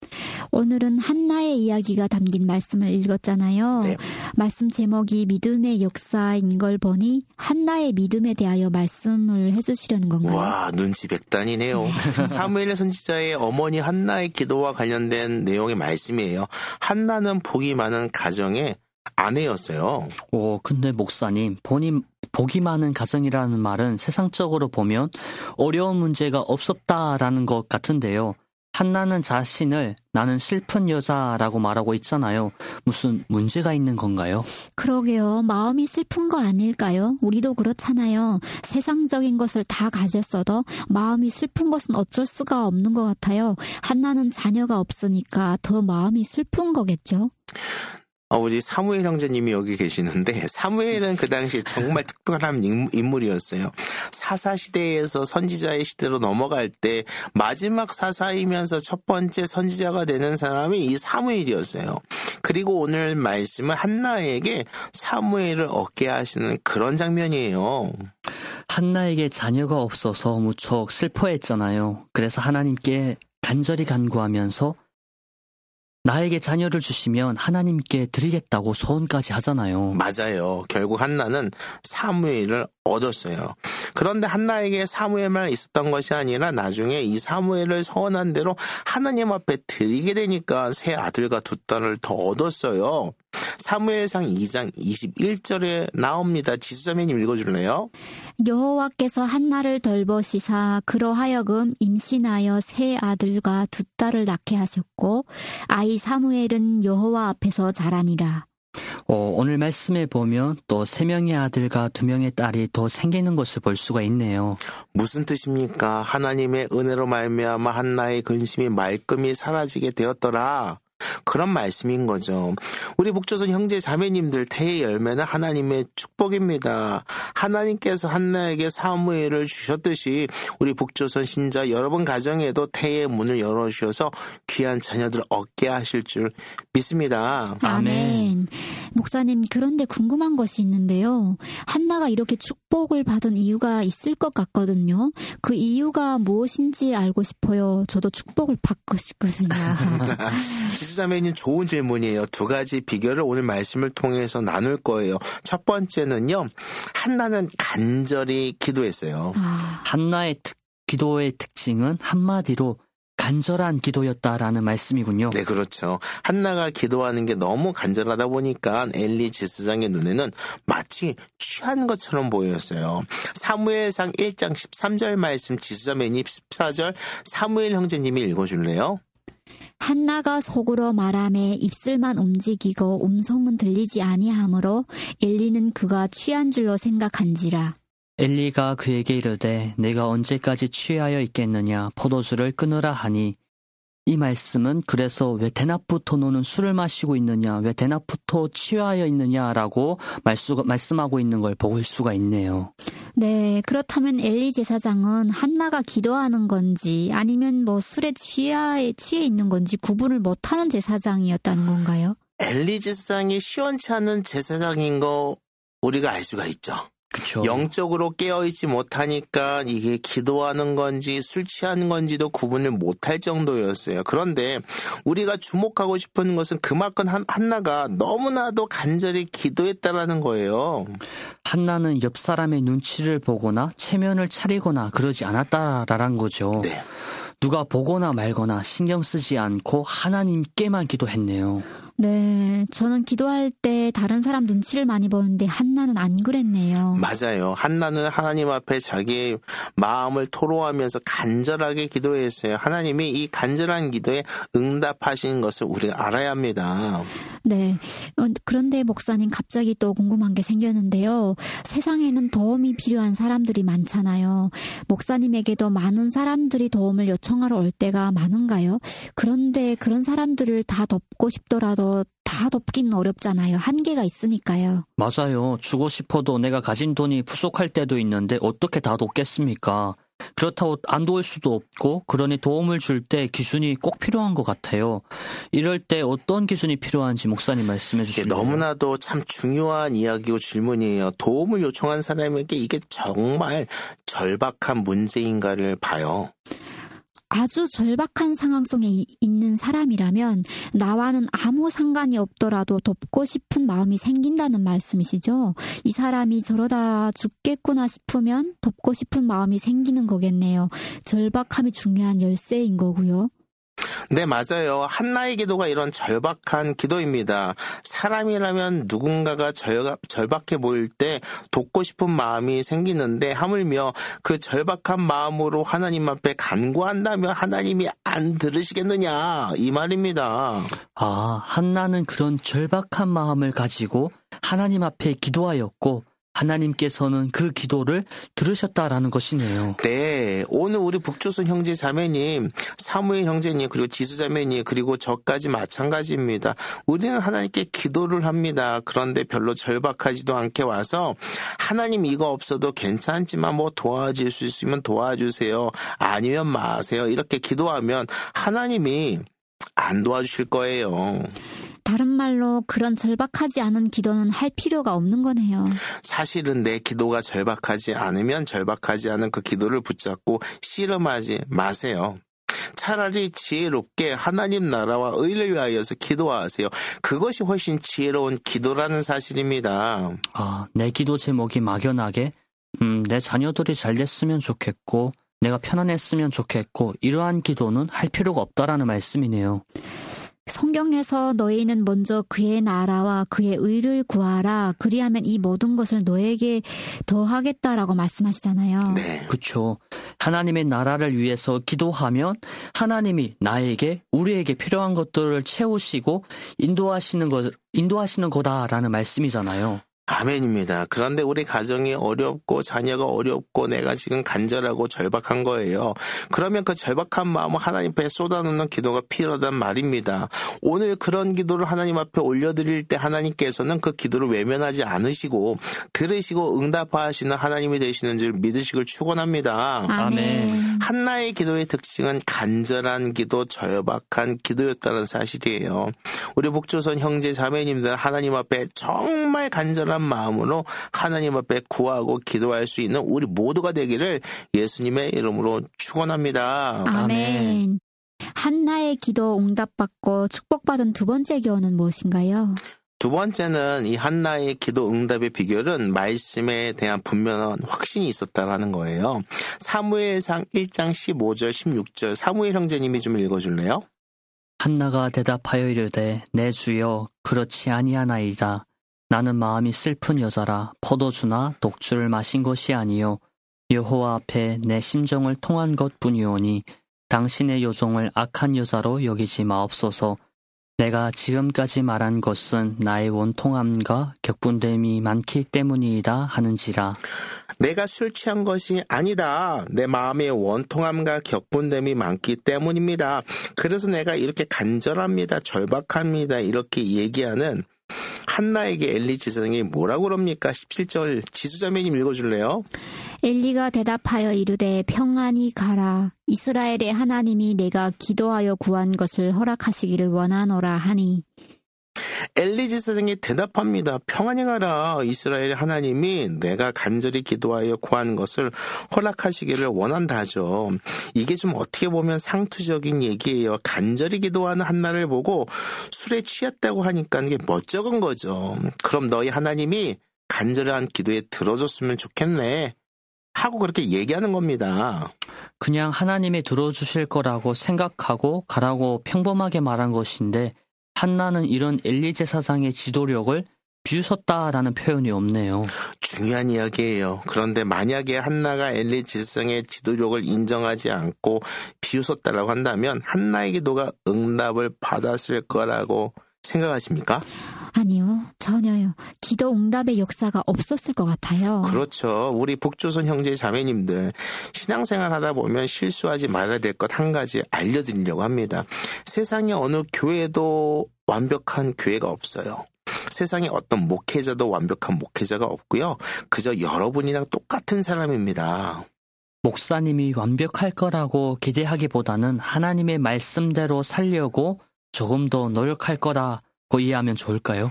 오늘은 한나의 이야기가 담긴 말씀을 읽었잖아요. 네. 말씀 제목이 믿음의 역사인 걸 보니 한나의 믿음에 대하여 말씀을 해주시려는 건가요? 와, 눈치 백단이네요. 사무엘 선지자의 어머니 한나의 기도와 관련된 내용의 말씀이에요. 한나는 복이 많은 가정의 아내였어요. 오, 근데 목사님, 본인 복이 많은 가정이라는 말은 세상적으로 보면 어려운 문제가 없었다라는 것 같은데요. 한나는 자신을 나는 슬픈 여자라고 말하고 있잖아요. 무슨 문제가 있는 건가요? 그러게요. 마음이 슬픈 거 아닐까요? 우리도 그렇잖아요. 세상적인 것을 다 가졌어도 마음이 슬픈 것은 어쩔 수가 없는 것 같아요. 한나는 자녀가 없으니까 더 마음이 슬픈 거겠죠? 우리 사무엘 형제님이 여기 계시는데 사무엘은 그 당시 정말 특별한 인물이었어요. 사사시대에서 선지자의 시대로 넘어갈 때 마지막 사사이면서 첫 번째 선지자가 되는 사람이 이 사무엘이었어요. 그리고 오늘 말씀은 한나에게 사무엘을 얻게 하시는 그런 장면이에요. 한나에게 자녀가 없어서 무척 슬퍼했잖아요. 그래서 하나님께 간절히 간구하면서 나에게 자녀를 주시면 하나님께 드리겠다고 소원까지 하잖아요. 맞아요. 결국 한나는 사무엘을 얻었어요. 그런데 한나에게 사무엘만 있었던 것이 아니라 나중에 이 사무엘을 서원한 대로 하나님 앞에 드리게 되니까 새 아들과 두 딸을 더 얻었어요. 사무엘상 이 장 이십일 절에 나옵니다. 지수자매님 읽어줄래요? 여호와께서 한나를 돌보시사 그로 하여금 임신하여 세 아들과 두 딸을 낳게 하셨고 아이 사무엘은 여호와 앞에서 자라니라. 어, 오늘 말씀에 보면 또 세 명의 아들과 두 명의 딸이 더 생기는 것을 볼 수가 있네요. 무슨 뜻입니까? 하나님의 은혜로 말미암아 한나의 근심이 말끔히 사라지게 되었더라. 그런 말씀인 거죠. 우리 북조선 형제 자매님들 태의 열매는 하나님의 축복입니다. 하나님께서 한나에게 사무엘을 주셨듯이 우리 북조선 신자 여러분 가정에도 태의 문을 열어주셔서 귀한 자녀들을 얻게 하실 줄 믿습니다. 아멘. 목사님, 그런데 궁금한 것이 있는데요. 한나가 이렇게 축복을 받은 이유가 있을 것 같거든요. 그 이유가 무엇인지 알고 싶어요. 저도 축복을 받고 싶거든요. 지수자매님 좋은 질문이에요. 두 가지 비결을 오늘 말씀을 통해서 나눌 거예요. 첫 번째는요. 한나는 간절히 기도했어요. 아, 한나의 특, 기도의 특징은 한마디로 간절한 기도였다라는 말씀이군요. 네, 그렇죠. 한나가 기도하는 게 너무 간절하다 보니까 엘리 제사장의 눈에는 마치 취한 것처럼 보였어요. 사무엘상 일 장 십삼 절 말씀 지수자매님 십사 절 사무엘 형제님이 읽어줄래요? 한나가 속으로 말하매 입술만 움직이고 음성은 들리지 아니하므로 엘리는 그가 취한 줄로 생각한지라. 엘리가 그에게 이르되 내가 언제까지 취하여 있겠느냐 포도주를 끊으라 하니 이 말씀은 그래서 왜 대낮부터 너는 술을 마시고 있느냐 왜 대낮부터 취하여 있느냐라고 말수, 말씀하고 있는 걸 볼 수가 있네요. 네, 그렇다면 엘리 제사장은 한나가 기도하는 건지 아니면 뭐 술에 취해, 취해 있는 건지 구분을 못하는 제사장이었다는 건가요? 엘리 제사장이 시원치 않은 제사장인 거 우리가 알 수가 있죠. 그쵸. 영적으로 깨어있지 못하니까 이게 기도하는 건지 술 취하는 건지도 구분을 못할 정도였어요. 그런데 우리가 주목하고 싶은 것은 그만큼 한나가 너무나도 간절히 기도했다라는 거예요. 한나는 옆 사람의 눈치를 보거나 체면을 차리거나 그러지 않았다라는 거죠. 네. 누가 보거나 말거나 신경 쓰지 않고 하나님께만 기도했네요. 네, 저는 기도할 때 다른 사람 눈치를 많이 보는데 한나는 안 그랬네요. 맞아요. 한나는 하나님 앞에 자기의 마음을 토로하면서 간절하게 기도했어요. 하나님이 이 간절한 기도에 응답하신 것을 우리가 알아야 합니다. 네, 그런데 목사님 갑자기 또 궁금한 게 생겼는데요. 세상에는 도움이 필요한 사람들이 많잖아요. 목사님에게도 많은 사람들이 도움을 요청하러 올 때가 많은가요? 그런데 그런 사람들을 다 돕고 싶더라도 다 돕기는 어렵잖아요. 한계가 있으니까요. 맞아요. 주고 싶어도 내가 가진 돈이 부족할 때도 있는데 어떻게 다 돕겠습니까? 그렇다고 안 도울 수도 없고 그러니 도움을 줄 때 기준이 꼭 필요한 것 같아요. 이럴 때 어떤 기준이 필요한지 목사님 말씀해 주시면. 너무나도 참 중요한 이야기고 질문이에요. 도움을 요청한 사람에게 이게 정말 절박한 문제인가를 봐요. 아주 절박한 상황 속에 있는 사람이라면 나와는 아무 상관이 없더라도 돕고 싶은 마음이 생긴다는 말씀이시죠? 이 사람이 저러다 죽겠구나 싶으면 돕고 싶은 마음이 생기는 거겠네요. 절박함이 중요한 열쇠인 거고요. 네, 맞아요. 한나의 기도가 이런 절박한 기도입니다. 사람이라면 누군가가 절, 절박해 보일 때 돕고 싶은 마음이 생기는데 하물며 그 절박한 마음으로 하나님 앞에 간구한다면 하나님이 안 들으시겠느냐 이 말입니다. 아, 한나는 그런 절박한 마음을 가지고 하나님 앞에 기도하였고 하나님께서는 그 기도를 들으셨다라는 것이네요. 네, 오늘 우리 북조선 형제 자매님, 사무엘 형제님, 그리고 지수 자매님, 그리고 저까지 마찬가지입니다. 우리는 하나님께 기도를 합니다. 그런데 별로 절박하지도 않게 와서 하나님 이거 없어도 괜찮지만 뭐 도와줄 수 있으면 도와주세요. 아니면 마세요. 이렇게 기도하면 하나님이 안 도와주실 거예요. 다른 말로 그런 절박하지 않은 기도는 할 필요가 없는 거네요. 사실은 내 기도가 절박하지 않으면 절박하지 않은 그 기도를 붙잡고 씨름하지 마세요. 차라리 지혜롭게 하나님 나라와 의를 위하여서 기도하세요. 그것이 훨씬 지혜로운 기도라는 사실입니다. 아, 내 기도 제목이 막연하게 음, 내 자녀들이 잘 됐으면 좋겠고 내가 편안했으면 좋겠고 이러한 기도는 할 필요가 없다라는 말씀이네요. 성경에서 너희는 먼저 그의 나라와 그의 의를 구하라. 그리하면 이 모든 것을 너에게 더하겠다라고 말씀하시잖아요. 네. 그렇죠. 하나님의 나라를 위해서 기도하면 하나님이 나에게 우리에게 필요한 것들을 채우시고 인도하시는 것 인도하시는 거다라는 말씀이잖아요. 아멘입니다. 그런데 우리 가정이 어렵고 자녀가 어렵고 내가 지금 간절하고 절박한 거예요. 그러면 그 절박한 마음을 하나님 앞에 쏟아놓는 기도가 필요하단 말입니다. 오늘 그런 기도를 하나님 앞에 올려드릴 때 하나님께서는 그 기도를 외면하지 않으시고 들으시고 응답하시는 하나님이 되시는 줄 믿으시길 축원합니다. 아멘. 한나의 기도의 특징은 간절한 기도, 절박한 기도였다는 사실이에요. 우리 북조선 형제 자매님들 하나님 앞에 정말 간절한 마음으로 하나님 앞에 구하고 기도할 수 있는 우리 모두가 되기를 예수님의 이름으로 축원합니다. 아멘. 아멘. 한나의 기도 응답받고 축복받은 두 번째 교훈은 무엇인가요? 두 번째는 이 한나의 기도 응답의 비결은 말씀에 대한 분명한 확신이 있었다라는 거예요. 사무엘상 일 장 십오 절 십육 절 사무엘 형제님이 좀 읽어줄래요? 한나가 대답하여 이르되 내 주여 그렇지 아니하나이다. 나는 마음이 슬픈 여자라 포도주나 독주를 마신 것이 아니요 여호와 앞에 내 심정을 통한 것뿐이오니 당신의 요종을 악한 여자로 여기지 마옵소서. 내가 지금까지 말한 것은 나의 원통함과 격분됨이 많기 때문이다 하는지라. 내가 술 취한 것이 아니다. 내 마음의 원통함과 격분됨이 많기 때문입니다. 그래서 내가 이렇게 간절합니다. 절박합니다. 이렇게 얘기하는 한나에게 엘리 지사장이 뭐라고 그럽니까? 십칠 절 지수자매님 읽어줄래요? 엘리가 대답하여 이르되 평안히 가라. 이스라엘의 하나님이 내가 기도하여 구한 것을 허락하시기를 원하노라 하니. 엘리 지사장이 대답합니다. 평안히 가라. 이스라엘의 하나님이 내가 간절히 기도하여 구한 것을 허락하시기를 원한다죠. 이게 좀 어떻게 보면 상투적인 얘기예요. 간절히 기도하는 한나를 보고 술에 취했다고 하니까 이게 멋쩍은 거죠. 그럼 너희 하나님이 간절한 기도에 들어줬으면 좋겠네 하고 그렇게 얘기하는 겁니다. 그냥 하나님이 들어주실 거라고 생각하고 가라고 평범하게 말한 것인데 한나는 이런 엘리 제사장의 지도력을 비웃었다라는 표현이 없네요. 중요한 이야기예요. 그런데 만약에 한나가 엘리 제사장의 지도력을 인정하지 않고 비웃었다라고 한다면 한나의 기도가 응답을 받았을 거라고 생각하십니까? 아니요, 전혀요. 기도 응답의 역사가 없었을 것 같아요. 그렇죠. 우리 북조선 형제 자매님들 신앙생활 하다 보면 실수하지 말아야 될 것 한 가지 알려드리려고 합니다. 세상에 어느 교회도 완벽한 교회가 없어요. 세상에 어떤 목회자도 완벽한 목회자가 없고요. 그저 여러분이랑 똑같은 사람입니다. 목사님이 완벽할 거라고 기대하기보다는 하나님의 말씀대로 살려고 조금 더 노력할 거라고 이해하면 좋을까요?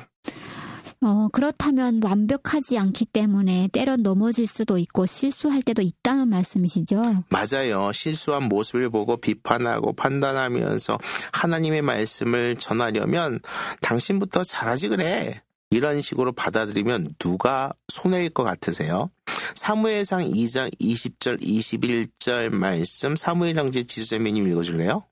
어, 그렇다면 완벽하지 않기 때문에 때론 넘어질 수도 있고 실수할 때도 있다는 말씀이시죠? 맞아요. 실수한 모습을 보고 비판하고 판단하면서 하나님의 말씀을 전하려면 당신부터 잘하지 그래. 이런 식으로 받아들이면 누가 손해일 것 같으세요? 사무엘상 이 장 이십 절 이십일 절 말씀 사무엘 형제 지수자매님 읽어줄래요?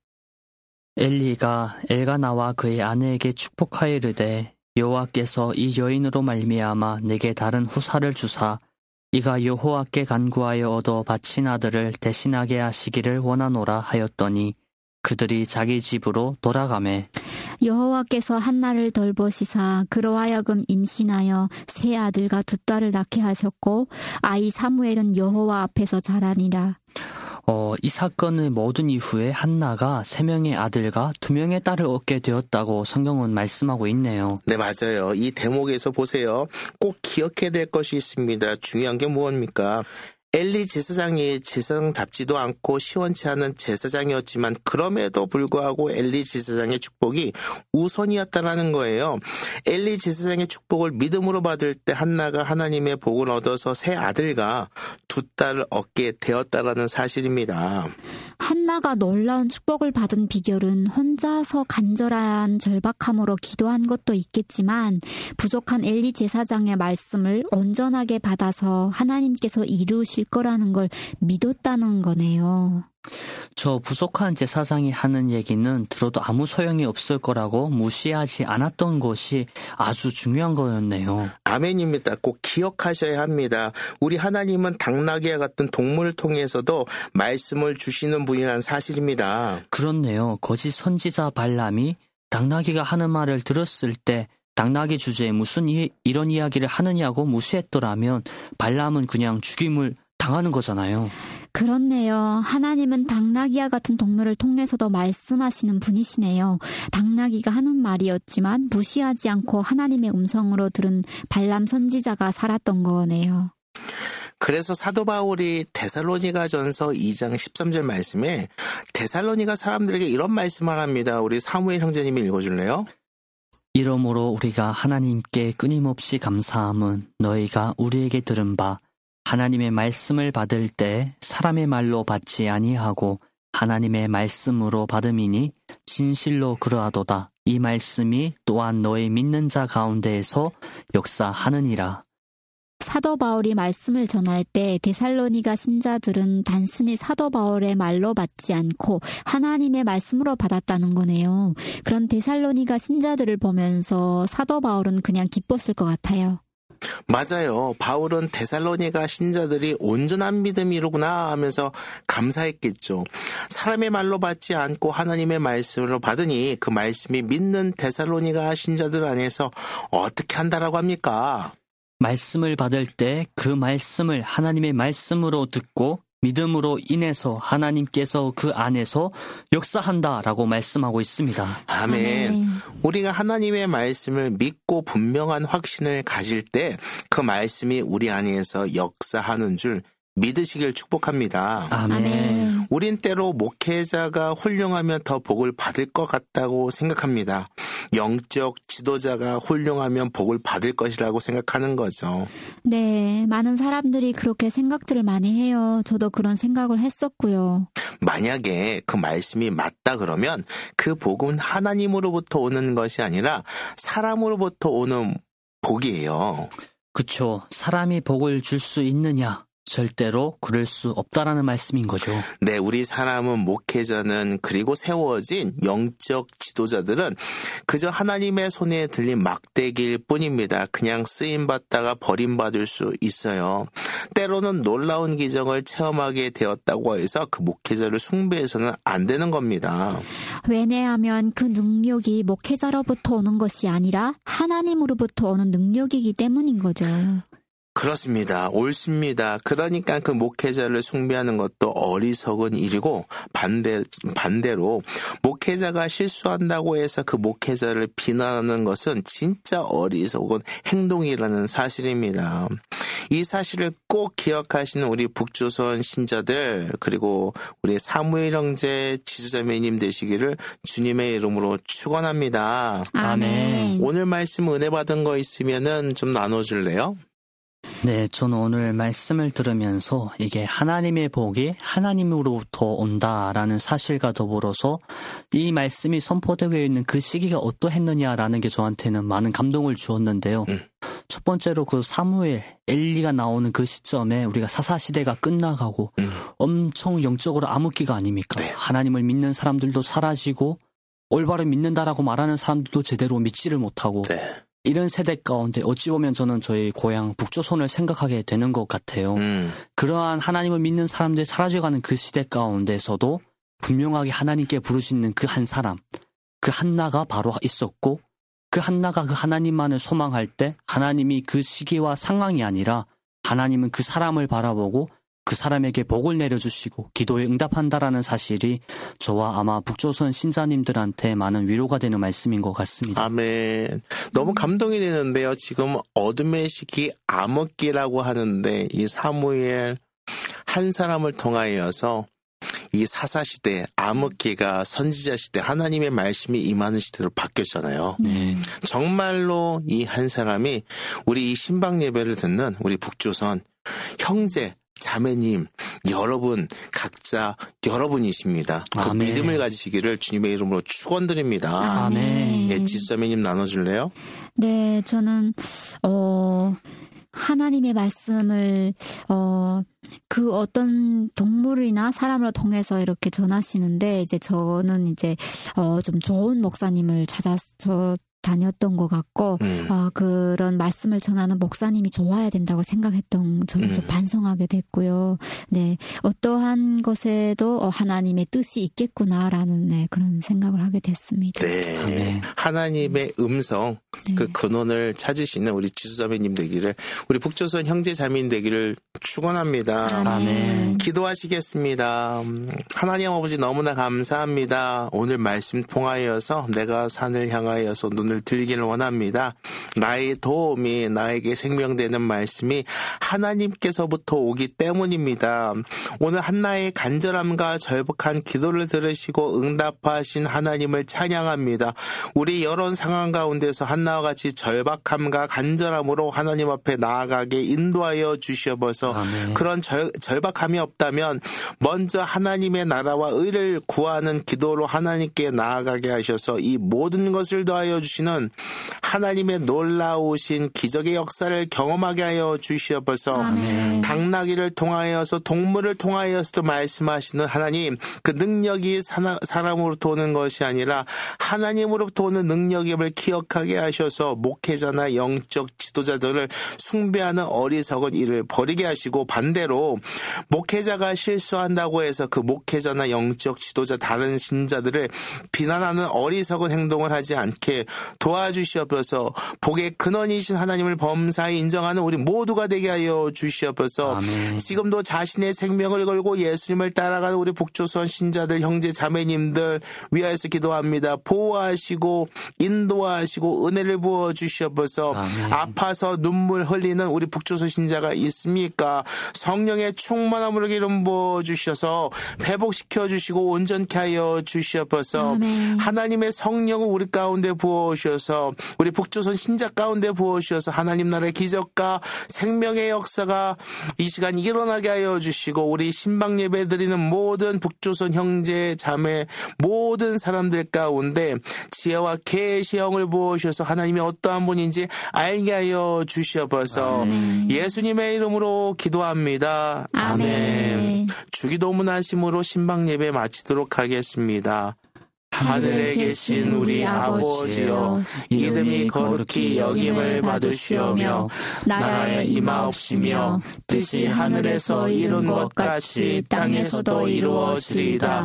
엘리가 엘가나와 그의 아내에게 축복하여 이르되 여호와께서 이 여인으로 말미암아 내게 다른 후사를 주사 이가 여호와께 간구하여 얻어 바친 아들을 대신하게 하시기를 원하노라 하였더니 그들이 자기 집으로 돌아가매. 여호와께서 한나를 돌보시사 그로 하여금 임신하여 세 아들과 두 딸을 낳게 하셨고 아이 사무엘은 여호와 앞에서 자라니라. 어, 이 사건을 모든 이후에 한나가 세 명의 아들과 두 명의 딸을 얻게 되었다고 성경은 말씀하고 있네요. 네, 맞아요. 이 대목에서 보세요. 꼭 기억해야 될 것이 있습니다. 중요한 게 무엇입니까? 엘리 제사장이 제사장답지도 않고 시원치 않은 제사장이었지만 그럼에도 불구하고 엘리 제사장의 축복이 우선이었다라는 거예요. 엘리 제사장의 축복을 믿음으로 받을 때 한나가 하나님의 복을 얻어서 세 아들과 두 딸을 얻게 되었다라는 사실입니다. 한나가 놀라운 축복을 받은 비결은 혼자서 간절한 절박함으로 기도한 것도 있겠지만 부족한 엘리 제사장의 말씀을 온전하게 받아서 하나님께서 이루실 거라는 걸 믿었다는 거네요. 저 부족한 제사장이 하는 얘기는 들어도 아무 소용이 없을 거라고 무시하지 않았던 것이 아주 중요한 거였네요. 아멘입니다. 꼭 기억하셔야 합니다. 우리 하나님은 당나귀와 같은 동물을 통해서도 말씀을 주시는 분이라는 사실입니다. 그렇네요. 거짓 선지자 발람이 당나귀가 하는 말을 들었을 때 당나귀 주제에 무슨 이, 이런 이야기를 하느냐고 무시했더라면 발람은 그냥 죽임을 당하는 거잖아요. 그렇네요. 하나님은 당나귀와 같은 동물을 통해서도 말씀하시는 분이시네요. 당나귀가 하는 말이었지만 무시하지 않고 하나님의 음성으로 들은 발람 선지자가 살았던 거네요. 그래서 사도 바울이 데살로니가전서 이 장 십삼 절 말씀에 데살로니가 사람들에게 이런 말씀을 합니다. 우리 사무엘 형제님이 읽어줄래요? 이러므로 우리가 하나님께 끊임없이 감사함은 너희가 우리에게 들은 바 하나님의 말씀을 받을 때 사람의 말로 받지 아니하고 하나님의 말씀으로 받음이니 진실로 그러하도다. 이 말씀이 또한 너희 믿는 자 가운데에서 역사하느니라. 사도 바울이 말씀을 전할 때 데살로니가 신자들은 단순히 사도 바울의 말로 받지 않고 하나님의 말씀으로 받았다는 거네요. 그런 데살로니가 신자들을 보면서 사도 바울은 그냥 기뻤을 것 같아요. 맞아요. 바울은 데살로니가 신자들이 온전한 믿음이로구나 하면서 감사했겠죠. 사람의 말로 받지 않고 하나님의 말씀으로 받으니 그 말씀이 믿는 데살로니가 신자들 안에서 어떻게 한다라고 합니까? 말씀을 받을 때 그 말씀을 하나님의 말씀으로 듣고 믿음으로 인해서 하나님께서 그 안에서 역사한다라고 말씀하고 있습니다. 아멘. 아멘. 우리가 하나님의 말씀을 믿고 분명한 확신을 가질 때 그 말씀이 우리 안에서 역사하는 줄 믿으시길 축복합니다. 아멘. 우린 때로 목회자가 훌륭하면 더 복을 받을 것 같다고 생각합니다. 영적 지도자가 훌륭하면 복을 받을 것이라고 생각하는 거죠. 네, 많은 사람들이 그렇게 생각들을 많이 해요. 저도 그런 생각을 했었고요. 만약에 그 말씀이 맞다 그러면 그 복은 하나님으로부터 오는 것이 아니라 사람으로부터 오는 복이에요. 그쵸. 사람이 복을 줄 수 있느냐? 절대로 그럴 수 없다라는 말씀인 거죠. 네, 우리 사람은 목회자는 그리고 세워진 영적 지도자들은 그저 하나님의 손에 들린 막대기일 뿐입니다. 그냥 쓰임받다가 버림받을 수 있어요. 때로는 놀라운 기적을 체험하게 되었다고 해서 그 목회자를 숭배해서는 안 되는 겁니다. 왜냐하면 그 능력이 목회자로부터 오는 것이 아니라 하나님으로부터 오는 능력이기 때문인 거죠. 그렇습니다. 옳습니다. 그러니까 그 목회자를 숭배하는 것도 어리석은 일이고 반대, 반대로 목회자가 실수한다고 해서 그 목회자를 비난하는 것은 진짜 어리석은 행동이라는 사실입니다. 이 사실을 꼭 기억하시는 우리 북조선 신자들 그리고 우리 사무엘 형제 지주자매님 되시기를 주님의 이름으로 축원합니다. 아멘. 오늘 말씀 은혜 받은 거 있으면은 좀 나눠줄래요? 네, 저는 오늘 말씀을 들으면서 이게 하나님의 복이 하나님으로부터 온다라는 사실과 더불어서 이 말씀이 선포되고 있는 그 시기가 어떠했느냐라는 게 저한테는 많은 감동을 주었는데요. 음. 첫 번째로 그 사무엘, 엘리가 나오는 그 시점에 우리가 사사시대가 끝나가고 음. 엄청 영적으로 암흑기가 아닙니까? 네. 하나님을 믿는 사람들도 사라지고 올바른 믿는다라고 말하는 사람들도 제대로 믿지를 못하고 네. 이런 세대 가운데 어찌 보면 저는 저희 고향 북조선을 생각하게 되는 것 같아요. 음. 그러한 하나님을 믿는 사람들이 사라져가는 그 시대 가운데서도 분명하게 하나님께 부르짖는 그 한 사람, 그 한나가 바로 있었고 그 한나가 그 하나님만을 소망할 때 하나님이 그 시기와 상황이 아니라 하나님은 그 사람을 바라보고 그 사람에게 복을 내려주시고 기도에 응답한다라는 사실이 저와 아마 북조선 신자님들한테 많은 위로가 되는 말씀인 것 같습니다. 아멘. 너무 감동이 되는데요. 지금 어둠의 시기 암흑기라고 하는데 이 사무엘 한 사람을 통하여서 이 사사시대, 암흑기가 선지자 시대, 하나님의 말씀이 임하는 시대로 바뀌었잖아요. 네. 정말로 이 한 사람이 우리 이 신방 예배를 듣는 우리 북조선 형제, 자매님, 여러분 각자 여러분이십니다. 그 아멘. 믿음을 가지시기를 주님의 이름으로 축원드립니다. 아멘. 예, 지수자매님 나눠줄래요? 네, 저는 어 하나님의 말씀을 어 그 어떤 동물이나 사람을 통해서 이렇게 전하시는데 이제 저는 이제 어 좀 좋은 목사님을 찾아서 다녔던 것 같고 음. 어, 그런 말씀을 전하는 목사님이 좋아야 된다고 생각했던 저는 음. 좀 반성하게 됐고요. 네, 어떠한 것에도 하나님의 뜻이 있겠구나라는 네, 그런 생각을 하게 됐습니다. 네. 아멘. 하나님의 음성, 네. 그 근원을 찾으시는 우리 지수자매님 되기를, 우리 북조선 형제 자매인 되기를 축원합니다. 아멘. 기도하시겠습니다. 하나님 아버지 너무나 감사합니다. 오늘 말씀 통하여서 내가 산을 향하여서 눈을 들기를 원합니다. 나의 도움이 나에게 생명되는 말씀이 하나님께서부터 오기 때문입니다. 오늘 한나의 간절함과 절박한 기도를 들으시고 응답하신 하나님을 찬양합니다. 우리 여러 상황 가운데서 한나와 같이 절박함과 간절함으로 하나님 앞에 나아가게 인도하여 주시옵소서. 아멘. 그런 절, 절박함이 없다면 먼저 하나님의 나라와 의를 구하는 기도로 하나님께 나아가게 하셔서 이 모든 것을 더하여 주시는 하나님의 놀라우신 기적의 역사를 경험하게 하여 주시옵소서. 아멘. 당나귀를 통하여서 동물을 통하여서도 말씀하시는 하나님, 그 능력이 사나, 사람으로부터 오는 것이 아니라 하나님으로부터 오는 능력임을 기억하게 하셔서 목회자나 영적 지도자들을 숭배하는 어리석은 일을 버리게 하시고, 반대로 목회자가 실수한다고 해서 그 목회자나 영적 지도자 다른 신자들을 비난하는 어리석은 행동을 하지 않게 도와주시옵소서. 복의 근원이신 하나님을 범사에 인정하는 우리 모두가 되게 하여 주시옵소서. 아멘. 지금도 자신의 생명을 걸고 예수님을 따라가는 우리 북조선 신자들, 형제 자매님들 위하여서 기도합니다. 보호하시고 인도하시고 은혜를 부어 주시옵소서. 아멘. 아파서 눈물 흘리는 우리 북조선 신자가 있습니까? 성령의 충만함으로 기름 부어 주셔서 회복시켜 주시고 온전케 하여 주시옵소서. 아멘. 하나님의 성령을 우리 가운데 부어 주셔서 우리 북조선 신자 가운데 부어 주셔서 하나님 나라의 기적과 생명의 역사가 이 시간 일어나게 하여 주시고, 우리 신방 예배 드리는 모든 북조선 형제 자매 모든 사람들 가운데 지혜와 계시의 영을 부어 주셔서 하나님이 어떠한 분인지 알게 하여 주시옵소서. 아멘. 예수님의 이름으로 기도합니다. 아멘. 주기도문하심으로 신방 예배 마치도록 하겠습니다. 하늘에 계신 우리 아버지여, 이름이 거룩히 여김을 받으시오며 나라에 임하옵시며 뜻이 하늘에서 이룬 것 같이 땅에서도 이루어지리이다.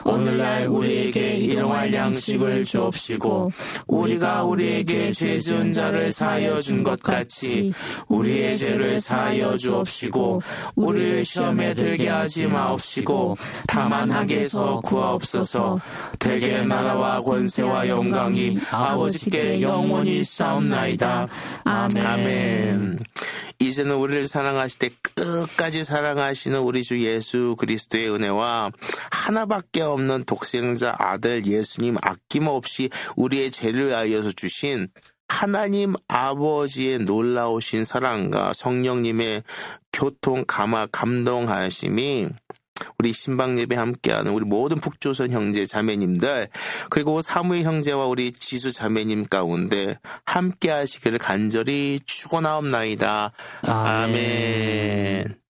오늘날 우리에게 일용할 양식을 주옵시고 우리가 우리에게 죄 지은 자를 사하여 준 것 같이 우리의 죄를 사하여 주옵시고 우리를 시험에 들게 하지 마옵시고 다만 악에서 구하옵소서. 대개 나라와 권세와 영광이 아버지께 영원히 있사옵나이다. 아멘. 아멘. 이제는 우리를 사랑하시되 끝까지 사랑하시는 우리 주 예수 그리스도의 은혜와 하나밖에 없는 독생자 아들 예수님 아낌없이 우리의 죄를 위하여서 주신 하나님 아버지의 놀라우신 사랑과 성령님의 교통 감화 감동하심이 우리 신방 예배 함께하는 우리 모든 북조선 형제 자매님들, 그리고 사무엘 형제와 우리 지수 자매님 가운데 함께하시기를 간절히 축원하옵나이다. 아멘. 아멘.